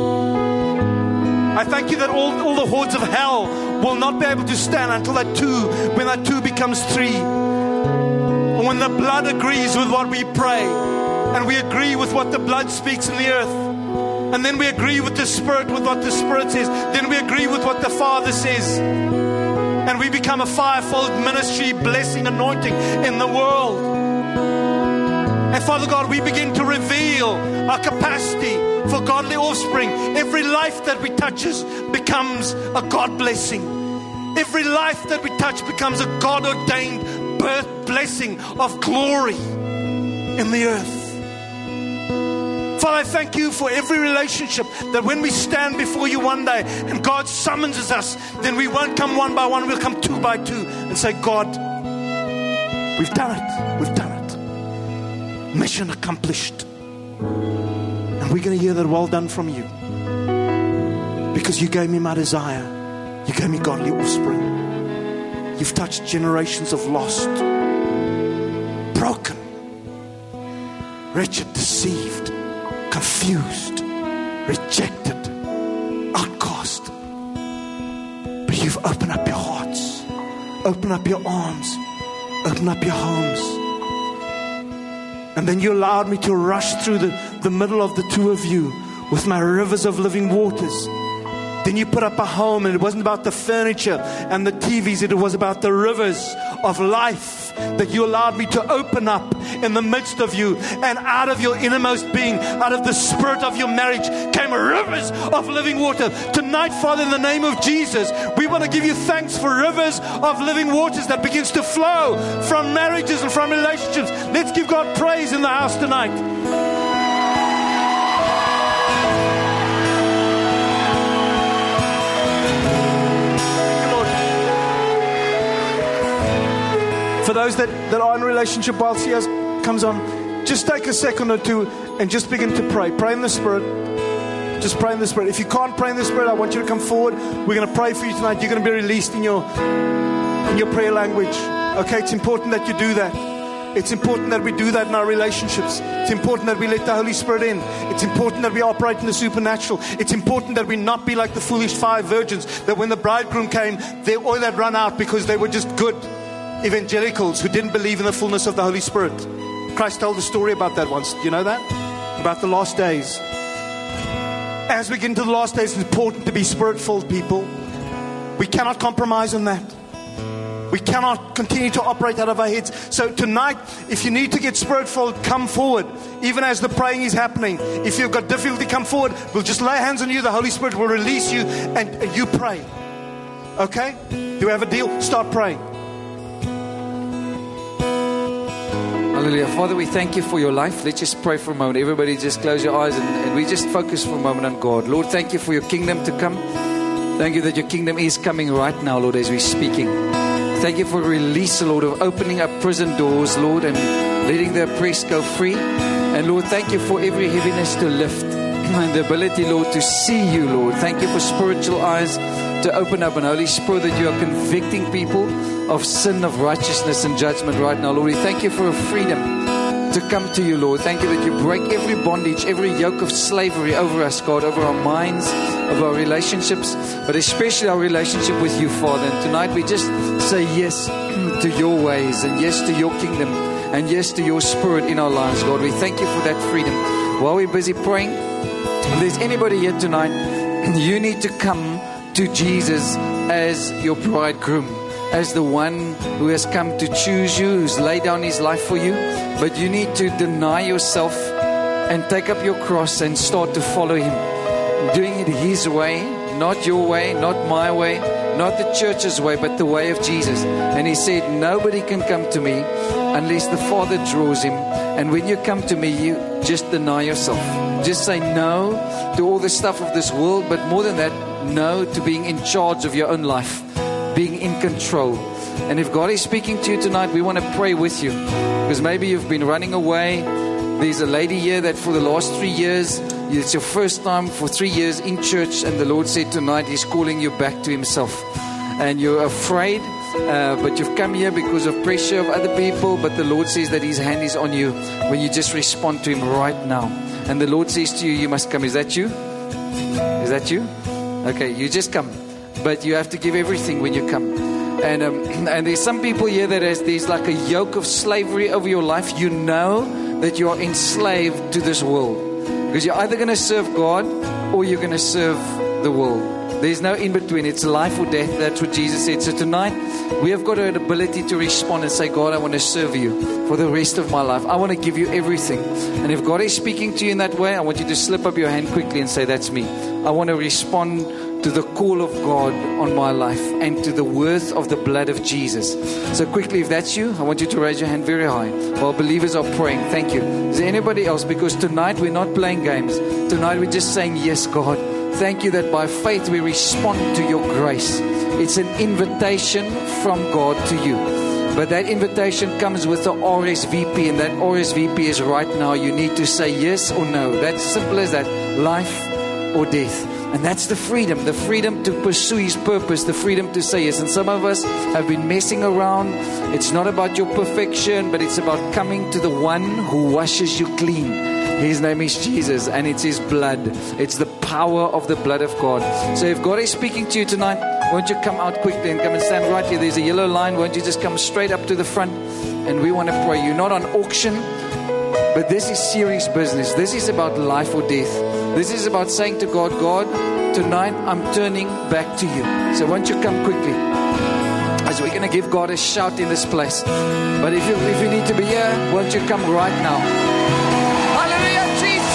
I thank you that all, all the hordes of hell will not be able to stand until that two, when that two becomes three. When the blood agrees with what we pray, and we agree with what the blood speaks in the earth, and then we agree with the Spirit with what the Spirit says, then we agree with what the Father says, and we become a fivefold ministry, blessing, anointing in the world. And Father God, we begin to reveal our capacity for godly offspring. Every life that we touches becomes a God blessing. Every life that we touch becomes a God-ordained birth blessing of glory in the earth. Father, I thank you for every relationship that when we stand before you one day and God summons us, then we won't come one by one, we'll come two by two and say, God, we've done it, we've done it. Mission accomplished. And we're going to hear that well done from you. Because you gave me my desire. You gave me godly offspring. You've touched generations of lost, broken, wretched, deceived, confused, rejected, outcast. But you've opened up your hearts, opened up your arms, opened up your homes. And then you allowed me to rush through the, the middle of the two of you with my rivers of living waters. Then you put up a home, and it wasn't about the furniture and the T Vs. It was about the rivers of life that you allowed me to open up in the midst of you. And out of your innermost being, out of the spirit of your marriage, came rivers of living water. Tonight, Father, in the name of Jesus, we want to give you thanks for rivers of living waters that begins to flow from marriages and from relationships. Let's give God praise in the house tonight. For those that, that are in a relationship while C S comes on, just take a second or two and just begin to pray. Pray in the Spirit. Just pray in the Spirit. If you can't pray in the Spirit, I want you to come forward. We're going to pray for you tonight. You're going to be released in your, in your prayer language. Okay, it's important that you do that. It's important that we do that in our relationships. It's important that we let the Holy Spirit in. It's important that we operate in the supernatural. It's important that we not be like the foolish five virgins, that when the bridegroom came, their oil had run out because they were just good evangelicals who didn't believe in the fullness of the Holy Spirit. Christ told a story about that once. Do you know that? About the last days. As we get into the last days, it's important to be Spirit-filled people. We cannot compromise on that. We cannot continue to operate out of our heads. So tonight, if you need to get Spirit-filled, come forward. Even as the praying is happening. If you've got difficulty, come forward. We'll just lay hands on you. The Holy Spirit will release you and, and you pray. Okay? Do we have a deal? Start praying. Hallelujah. Father, we thank you for your life. Let's just pray for a moment. Everybody just close your eyes and, and we just focus for a moment on God. Lord, thank you for your kingdom to come. Thank you that your kingdom is coming right now, Lord, as we're speaking. Thank you for release, Lord, of opening up prison doors, Lord, and letting the oppressed go free. And Lord, thank you for every heaviness to lift and the ability, Lord, to see you, Lord. Thank you for spiritual eyes to open up, and Holy Spirit, that you are convicting people of sin, of righteousness and judgment right now, Lord. We thank you for a freedom to come to you, Lord. Thank you that you break every bondage, every yoke of slavery over us, God, over our minds, over our relationships, but especially our relationship with you, Father. And tonight we just say yes to your ways and yes to your kingdom and yes to your Spirit in our lives, God. We thank you for that freedom. While we're busy praying, if there's anybody here tonight, you need to come to Jesus as your bridegroom, as the one who has come to choose you, who's laid down his life for you. But you need to deny yourself and take up your cross and start to follow him, doing it his way, not your way, not my way, not the church's way, but the way of Jesus. And he said, nobody can come to me unless the Father draws him. And when you come to me, you just deny yourself. Just say no to all the stuff of this world, but more than that, no to being in charge of your own life, being in control. And if God is speaking to you tonight, we want to pray with you, because maybe you've been running away. There's a lady here that for the last three years, it's your first time for three years in church, and the Lord said tonight he's calling you back to himself. And you're afraid, uh, but you've come here because of pressure of other people, but the Lord says that his hand is on you when you just respond to him right now. And the Lord says to you, you must come. Is that you? Is that you? Okay, you just come. But you have to give everything when you come. And um, and there's some people here that has, there's like a yoke of slavery over your life. You know that you are enslaved to this world, because you're either going to serve God or you're going to serve the world. There's no in between. It's life or death. That's what Jesus said. So tonight we have got an ability to respond and say, God, I want to serve you for the rest of my life. I want to give you everything. And if God is speaking to you in that way, I want you to slip up your hand quickly and say, that's me. I want to respond to the call of God on my life and to the worth of the blood of Jesus. So quickly, if that's you, I want you to raise your hand very high while believers are praying. Thank you. Is there anybody else? Because tonight we're not playing games. Tonight we're just saying, yes, God. Thank you that by faith we respond to your grace. It's an invitation from God to you. But that invitation comes with the R S V P, and that R S V P is right now. You need to say yes or no. That's simple as that. Life or death. And that's the freedom, the freedom to pursue his purpose, the freedom to say yes. And some of us have been messing around. It's not about your perfection, but it's about coming to the one who washes you clean. His name is Jesus, and it's his blood. It's the power of the blood of God. So if God is speaking to you tonight, won't you come out quickly and come and stand right here? There's a yellow line. Won't you just come straight up to the front? And we want to pray. You're not on auction, but this is serious business. This is about life or death. This is about saying to God, God, tonight I'm turning back to you. So won't you come quickly? As we're going to give God a shout in this place. But if you, if you need to be here, won't you come right now? Hallelujah,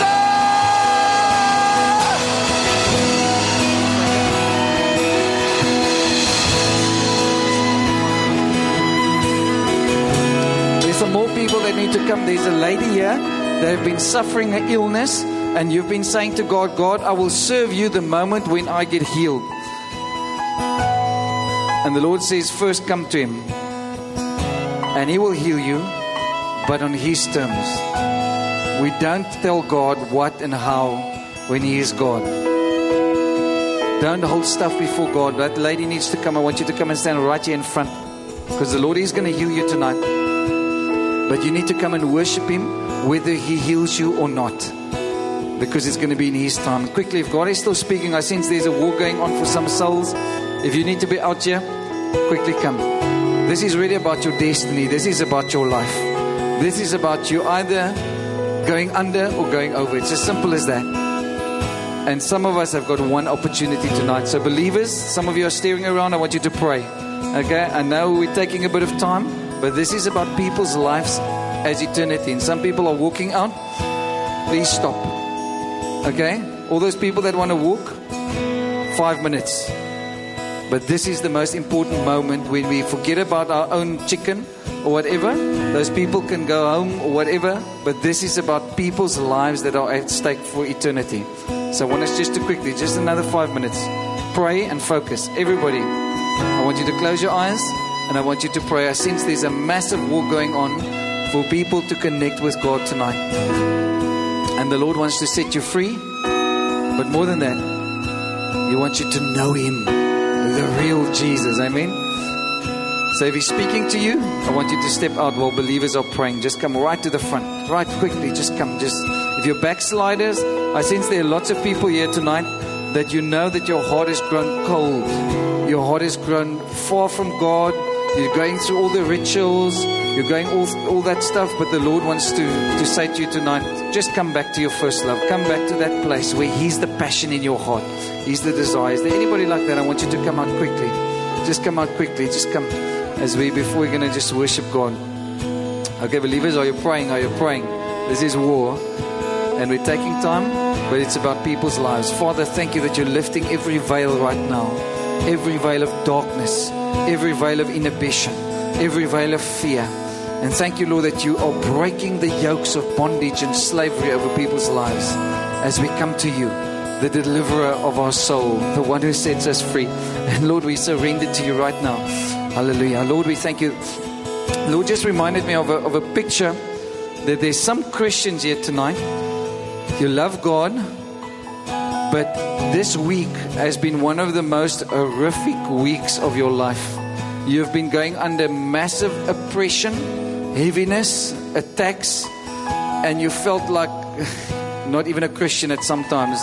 Jesus! There's some more people that need to come. There's a lady here that have been suffering an illness. And you've been saying to God, God, I will serve you the moment when I get healed. And the Lord says, first come to him. And he will heal you, but on his terms. We don't tell God what and how when he is God. Don't hold stuff before God. That lady needs to come. I want you to come and stand right here in front, because the Lord is going to heal you tonight. But you need to come and worship Him whether He heals you or not, because it's going to be in His time. Quickly, if God is still speaking, I sense there's a war going on for some souls. If you need to be out here, quickly come. This is really about your destiny. This is about your life. This is about you either going under or going over. It's as simple as that. And some of us have got one opportunity tonight. So believers, some of you are staring around. I want you to pray. Okay, I know we're taking a bit of time, but this is about people's lives as eternity. And some people are walking out. Please stop. Okay, all those people that want to walk, five minutes. But this is the most important moment when we forget about our own chicken or whatever. Those people can go home or whatever. But this is about people's lives that are at stake for eternity. So I want us just to quickly, just another five minutes, pray and focus. Everybody, I want you to close your eyes and I want you to pray. I sense there's a massive war going on for people to connect with God tonight. And the Lord wants to set you free. But more than that, He wants you to know Him, the real Jesus. Amen. So if He's speaking to you, I want you to step out while believers are praying. Just come right to the front, right quickly. Just come. Just if you're backsliders, I sense there are lots of people here tonight that you know that your heart has grown cold. Your heart has grown far from God. You're going through all the rituals. You're going all all that stuff. But the Lord wants to, to say to you tonight, just come back to your first love. Come back to that place where He's the passion in your heart. He's the desire. Is there anybody like that? I want you to come out quickly. Just come out quickly. Just come as we, before we're going to just worship God. Okay, believers, are you praying? Are you praying? This is war. And we're taking time, but it's about people's lives. Father, thank you that you're lifting every veil right now. Every veil of darkness. Every veil of inhibition. Every veil of fear. And thank you, Lord, that you are breaking the yokes of bondage and slavery over people's lives as we come to you, the deliverer of our soul, the one who sets us free. And Lord, we surrender to you right now. Hallelujah. Lord, we thank you. Lord, just reminded me of a, of a picture that there's some Christians here tonight. You love God, but this week has been one of the most horrific weeks of your life. You've been going under massive oppression, heaviness, attacks, and you felt like not even a Christian at some times.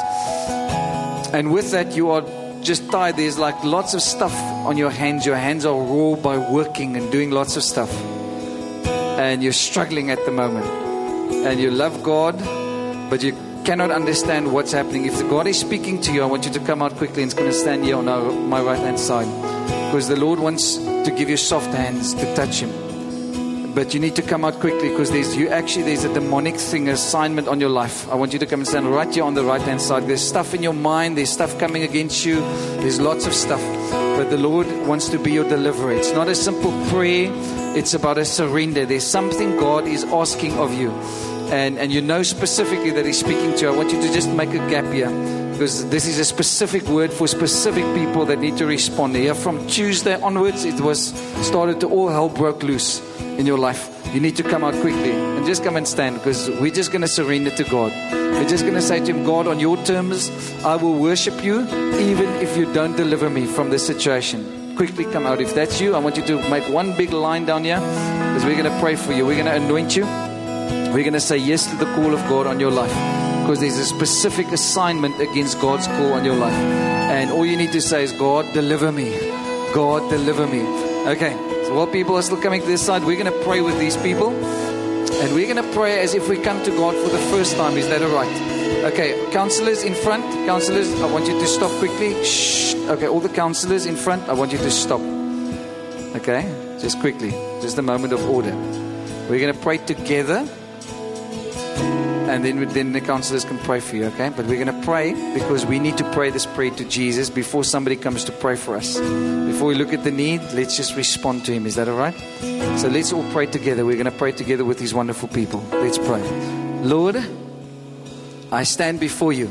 And with that, you are just tired. There's like lots of stuff on your hands. Your hands are raw by working and doing lots of stuff. And you're struggling at the moment. And you love God, but you cannot understand what's happening. If the God is speaking to you, I want you to come out quickly, and it's going to stand here on our, my right hand side, because the Lord wants to give you soft hands to touch Him. But you need to come out quickly, because there's you actually there's a demonic thing, assignment on your life. I want you to come and stand right here on the right hand side. There's stuff in your mind, there's stuff coming against you, there's lots of stuff. But the Lord wants to be your deliverer. It's not a simple prayer, it's about a surrender. There's something God is asking of you. And, and you know specifically that He's speaking to you. I want you to just make a gap here, because this is a specific word for specific people that need to respond. Here from Tuesday onwards, it was started to all hell broke loose in your life. You need to come out quickly and just come and stand, because we're just going to surrender to God. We're just going to say to Him, God, on your terms, I will worship you even if you don't deliver me from this situation. Quickly come out. If that's you, I want you to make one big line down here, because we're going to pray for you. We're going to anoint you. We're going to say yes to the call of God on your life, because there's a specific assignment against God's call on your life. And all you need to say is, God, deliver me. God, deliver me. Okay, so while people are still coming to this side, we're going to pray with these people. And we're going to pray as if we come to God for the first time. Is that all right? Okay, counselors in front. Counselors, I want you to stop quickly. Shh. Okay, all the counselors in front, I want you to stop. Okay, just quickly. Just a moment of order. We're going to pray together. And then, then the counselors can pray for you, okay? But we're going to pray because we need to pray this prayer to Jesus before somebody comes to pray for us. Before we look at the need, let's just respond to Him. Is that all right? So let's all pray together. We're going to pray together with these wonderful people. Let's pray. Lord, I stand before you,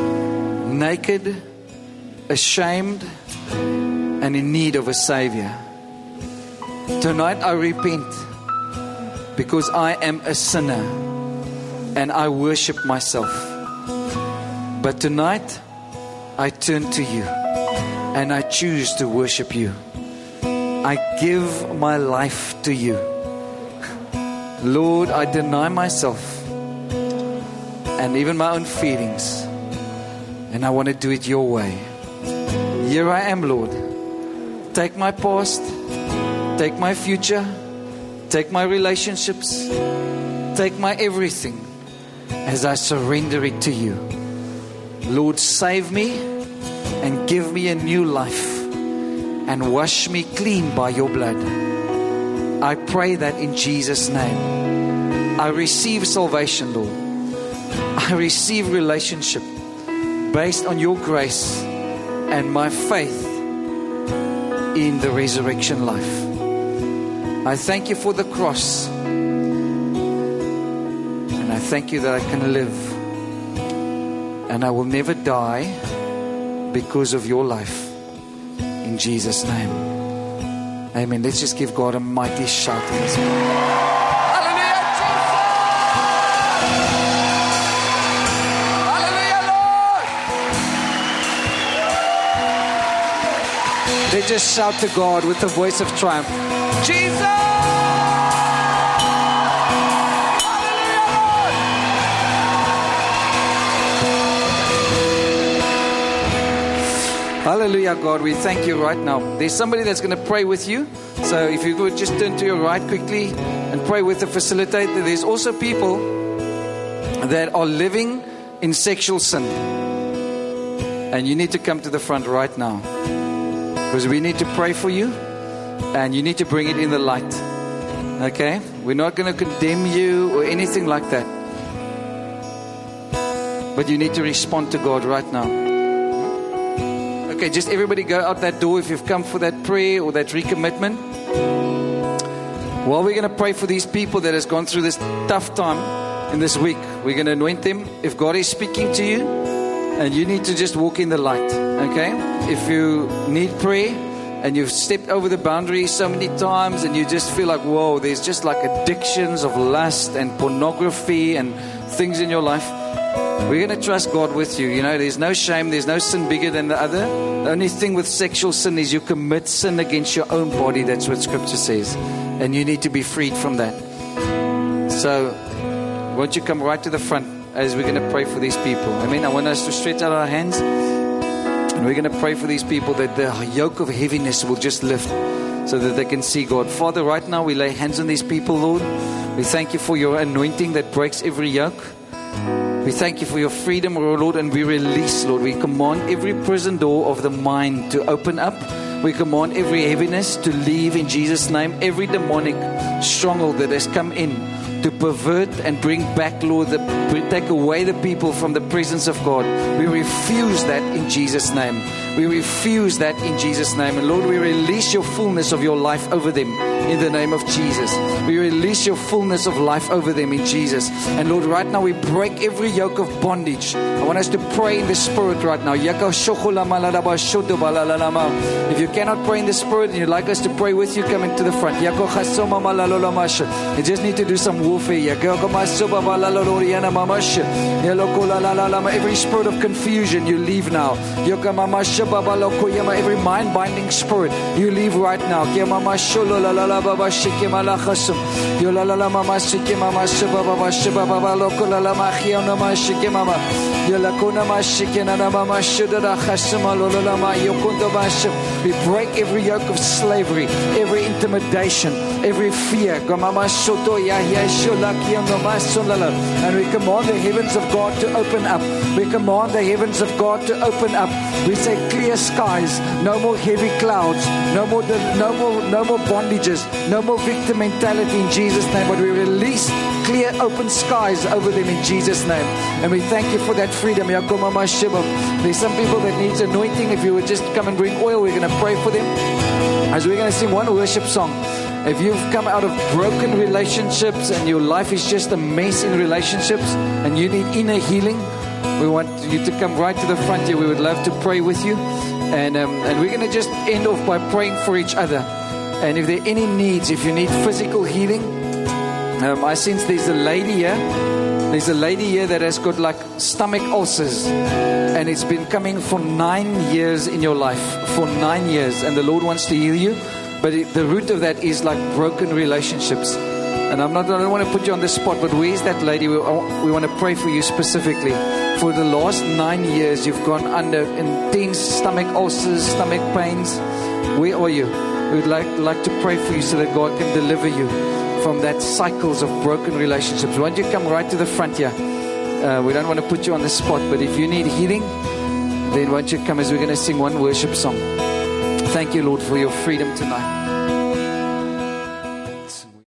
naked, ashamed, and in need of a Savior. Tonight I repent because I am a sinner. And I worship myself. But tonight, I turn to you. And I choose to worship you. I give my life to you. Lord, I deny myself and even my own feelings, and I want to do it your way. Here I am, Lord. Take my past, take my future, take my relationships, take my everything as I surrender it to you. Lord, save me and give me a new life and wash me clean by your blood. I pray that in Jesus' name. I receive salvation, Lord. I receive relationship based on your grace and my faith in the resurrection life. I thank you for the cross, and I thank you that I can live and I will never die because of your life. In Jesus' name. Amen. Let's just give God a mighty shout in this moment. Hallelujah, Jesus! Hallelujah, Lord! They just shout to God with the voice of triumph. Jesus! Hallelujah, God, we thank you right now. There's somebody that's going to pray with you. So if you could just turn to your right quickly and pray with the facilitator. There's also people that are living in sexual sin. And you need to come to the front right now. Because we need to pray for you. And you need to bring it in the light. Okay? We're not going to condemn you or anything like that. But you need to respond to God right now. Okay, just everybody go out that door if you've come for that prayer or that recommitment. Well, we're going to pray for these people that has gone through this tough time in this week. We're going to anoint them. If God is speaking to you, and you need to just walk in the light, okay? If you need prayer and you've stepped over the boundary so many times and you just feel like, whoa, there's just like addictions of lust and pornography and things in your life, we're going to trust God with you. You know, there's no shame. There's no sin bigger than the other. The only thing with sexual sin is you commit sin against your own body. That's what Scripture says. And you need to be freed from that. So, won't you come right to the front as we're going to pray for these people. Amen. I want us to stretch out our hands. And we're going to pray for these people that the yoke of heaviness will just lift so that they can see God. Father, right now we lay hands on these people, Lord. We thank you for your anointing that breaks every yoke. We thank you for your freedom, Lord, and we release, Lord. We command every prison door of the mind to open up. We command every heaviness to leave in Jesus' name. Every demonic stronghold that has come in to pervert and bring back, Lord, the, take away the people from the presence of God. We refuse that in Jesus' name. We refuse that in Jesus' name. And Lord, we release your fullness of your life over them in the name of Jesus. We release your fullness of life over them in Jesus. And Lord, right now we break every yoke of bondage. I want us to pray in the Spirit right now. If you cannot pray in the Spirit and you'd like us to pray with you, come into the front. You just need to do some warfare. Every spirit of confusion, you leave now. Every mind-binding spirit, you leave right now. We break every yoke of slavery, every intimidation, every fear. And we command the heavens of God to open up. We command the heavens of God to open up. We say clear skies, no more heavy clouds, no more, no more, no more bondages, no more victim mentality in Jesus' name. But we release clear open skies over them in Jesus' name. And we thank you for that freedom. There's some people that needs anointing. If you would just come and bring oil, we're going to pray for them. As we're going to sing one worship song. If you've come out of broken relationships and your life is just a mess in relationships and you need inner healing, we want you to come right to the front here. We would love to pray with you. And um, and we're going to just end off by praying for each other. And if there are any needs, if you need physical healing, um, I sense there's a lady here. There's a lady here that has got like stomach ulcers. And it's been coming for nine years in your life. For nine years. And the Lord wants to heal you. But it, the root of that is like broken relationships. And I'm not, I don't want to put you on the spot, but where's that lady? We, we want to pray for you specifically. For the last nine years, you've gone under intense stomach ulcers, stomach pains. Where are you? We would like, like to pray for you so that God can deliver you from that cycles of broken relationships. Why don't you come right to the front here? Uh, we don't want to put you on the spot, but if you need healing, then why don't you come as we're going to sing one worship song. Thank you, Lord, for your freedom tonight.